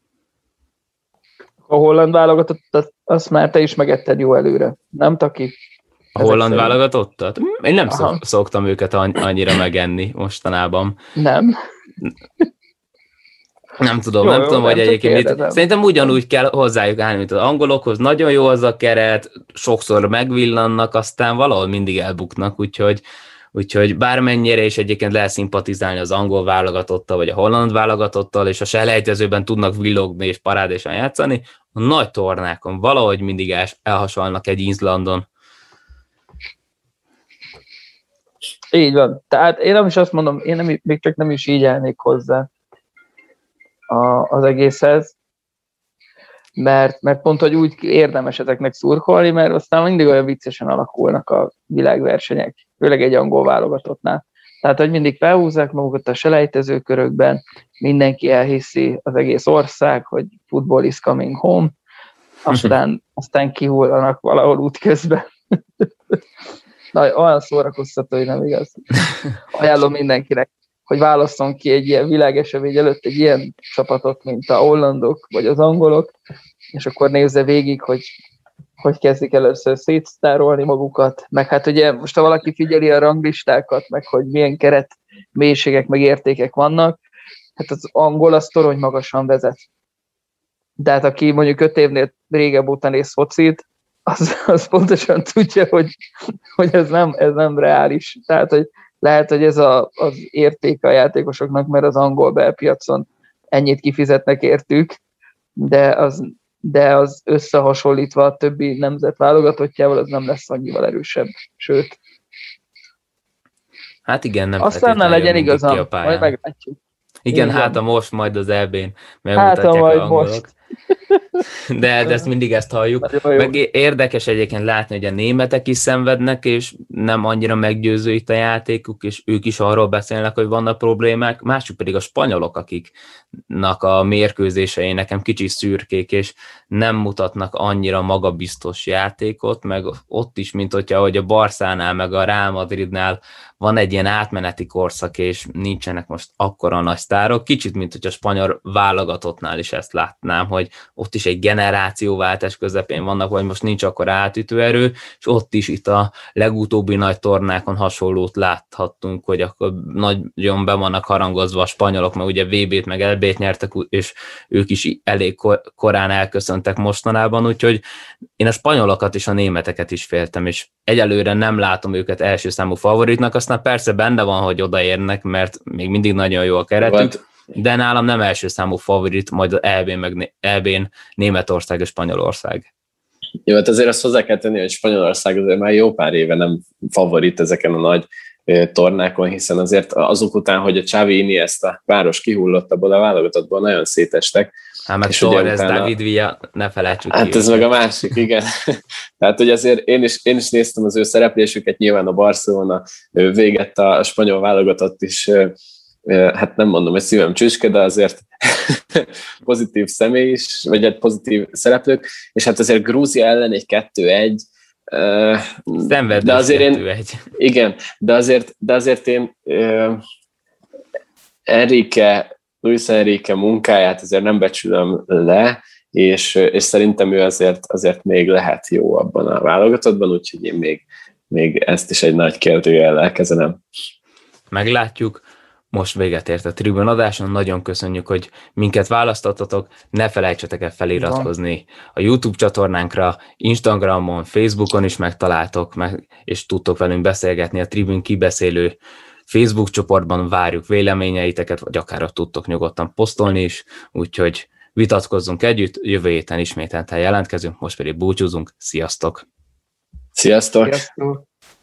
Speaker 3: A holland válogatottat, azt már te is megetted jó előre, nem, Taki?
Speaker 2: A holland válogatottat? Én nem Aha. szoktam őket annyira megenni mostanában.
Speaker 3: Nem?
Speaker 2: Nem tudom,
Speaker 3: jó,
Speaker 2: nem
Speaker 3: jó,
Speaker 2: tudom,
Speaker 3: nem
Speaker 2: hogy egyébként mit. Szerintem ugyanúgy kell hozzájuk állni, mint az angolokhoz. Nagyon jó az a keret, sokszor megvillannak, aztán valahol mindig elbuknak, úgyhogy Úgyhogy bármennyire is egyébként lehet szimpatizálni az angol válogatottal, vagy a holland válogatottal, és a selejtezőben tudnak villogni és parádésan játszani, a nagy tornákon valahogy mindig el, elhasalnak egy Izlandon.
Speaker 3: Így van. Tehát én nem is azt mondom, én nem, még csak nem is így állnék hozzá a, az egészhez, mert, mert pont, hogy úgy érdemes ezeknek szurkolni, mert aztán mindig olyan viccesen alakulnak a világversenyek, főleg egy angol válogatottnál. Tehát, hogy mindig felhúzzák magukat a selejtezőkörökben, mindenki elhiszi, az egész ország, hogy football is coming home, aztán, aztán kihullanak valahol útközben. Na, olyan szórakoztató, hogy nem igaz. Ajánlom mindenkinek, hogy válasszon ki egy ilyen világesemény előtt egy ilyen csapatot, mint a hollandok, vagy az angolok, és akkor nézze végig, hogy hogy kezdik először szétsztárolni magukat, meg hát ugye most ha valaki figyeli a ranglistákat, meg hogy milyen keret mélységek, meg értékek vannak, hát az angol az torony magasan vezet. De hát aki mondjuk öt évnél régebb óta néz focit, az, az pontosan tudja, hogy, hogy ez, nem, ez nem reális. Tehát, hogy lehet, hogy ez a, az értéke a játékosoknak, mert az angol belpiacon ennyit kifizetnek értük, de az, de az összehasonlítva a többi nemzet válogatottjával az nem lesz annyival erősebb. Sőt.
Speaker 2: Hát igen, nem
Speaker 3: aztán ne legyen igazam, majd meglátjuk.
Speaker 2: Igen, hát a most majd az é bén megmutatják hát, a angolok. Most. De, de ezt mindig ezt halljuk. Meg érdekes egyébként látni, hogy a németek is szenvednek, és nem annyira meggyőző itt a játékuk, és ők is arról beszélnek, hogy vannak problémák, mások pedig a spanyolok, akiknak a mérkőzései nekem kicsit szürkék, és nem mutatnak annyira magabiztos játékot, meg ott is, mint hogyha hogy a Barszánál, meg a Real Madridnál van egy ilyen átmeneti korszak, és nincsenek most akkora nagy sztárok. Kicsit, mint hogy a spanyol válogatottnál is ezt látnám, hogy ott is egy generációváltás közepén vannak, vagy most nincs akkor átütő erő, és ott is itt a legutóbbi nagy tornákon hasonlót láthattunk, hogy akkor nagyon be vannak harangozva a spanyolok, mert ugye vé bét meg el bét nyertek, és ők is elég korán elköszöntek mostanában, úgyhogy én a spanyolokat és a németeket is féltem, és egyelőre nem látom őket első számú favoritnak, aztán persze benne van, hogy odaérnek, mert még mindig nagyon jó a keretük, de nálam nem első számú favorit, majd az é bén, meg é bén Németország és Spanyolország.
Speaker 4: Jó, hát azért azt hozzá kell tenni, hogy Spanyolország azért már jó pár éve nem favorit ezeken a nagy tornákon, hiszen azért azok után, hogy a Xavi Iniesta város kihullott abból a válogatottból, nagyon szétestek.
Speaker 2: Hát meg Torres, utána... David Villa, ne felejtsük
Speaker 4: hát ki. Hát ez meg a másik, igen. Tehát, hogy azért én is, én is néztem az ő szereplésüket, nyilván a Barcelona véget a spanyol válogatott is, hát nem mondom, hogy szívem csücske, de azért pozitív személy is, vagy egy pozitív szereplők, és hát azért Grúzia ellen egy kettő egy,
Speaker 2: Szenvedős de azért én,
Speaker 4: igen, de azért, de azért én uh, Enrique, Luis Enrique munkáját azért nem becsülöm le, és, és szerintem ő azért, azért még lehet jó abban a válogatottban, úgyhogy én még, még ezt is egy nagy kérdőjellel kezelem.
Speaker 2: Meglátjuk. Most véget ért a Tribune adáson, nagyon köszönjük, hogy minket választottatok, ne felejtsetek el feliratkozni a YouTube csatornánkra, Instagramon, Facebookon is megtaláltok, meg, és tudtok velünk beszélgetni a Tribune kibeszélő Facebook csoportban, várjuk véleményeiteket, vagy akár ott tudtok nyugodtan posztolni is, úgyhogy vitatkozzunk együtt, jövő héten ismételten jelentkezünk, most pedig búcsúzunk, sziasztok!
Speaker 4: Sziasztok!
Speaker 3: Sziasztok.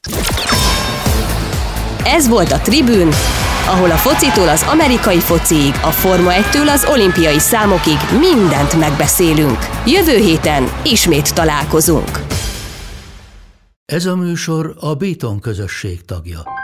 Speaker 1: Ez volt a Tribune, ahol a focitól az amerikai fociig, a Forma egytől az olimpiai számokig mindent megbeszélünk. Jövő héten ismét találkozunk.
Speaker 5: Ez a műsor a Béton közösség tagja.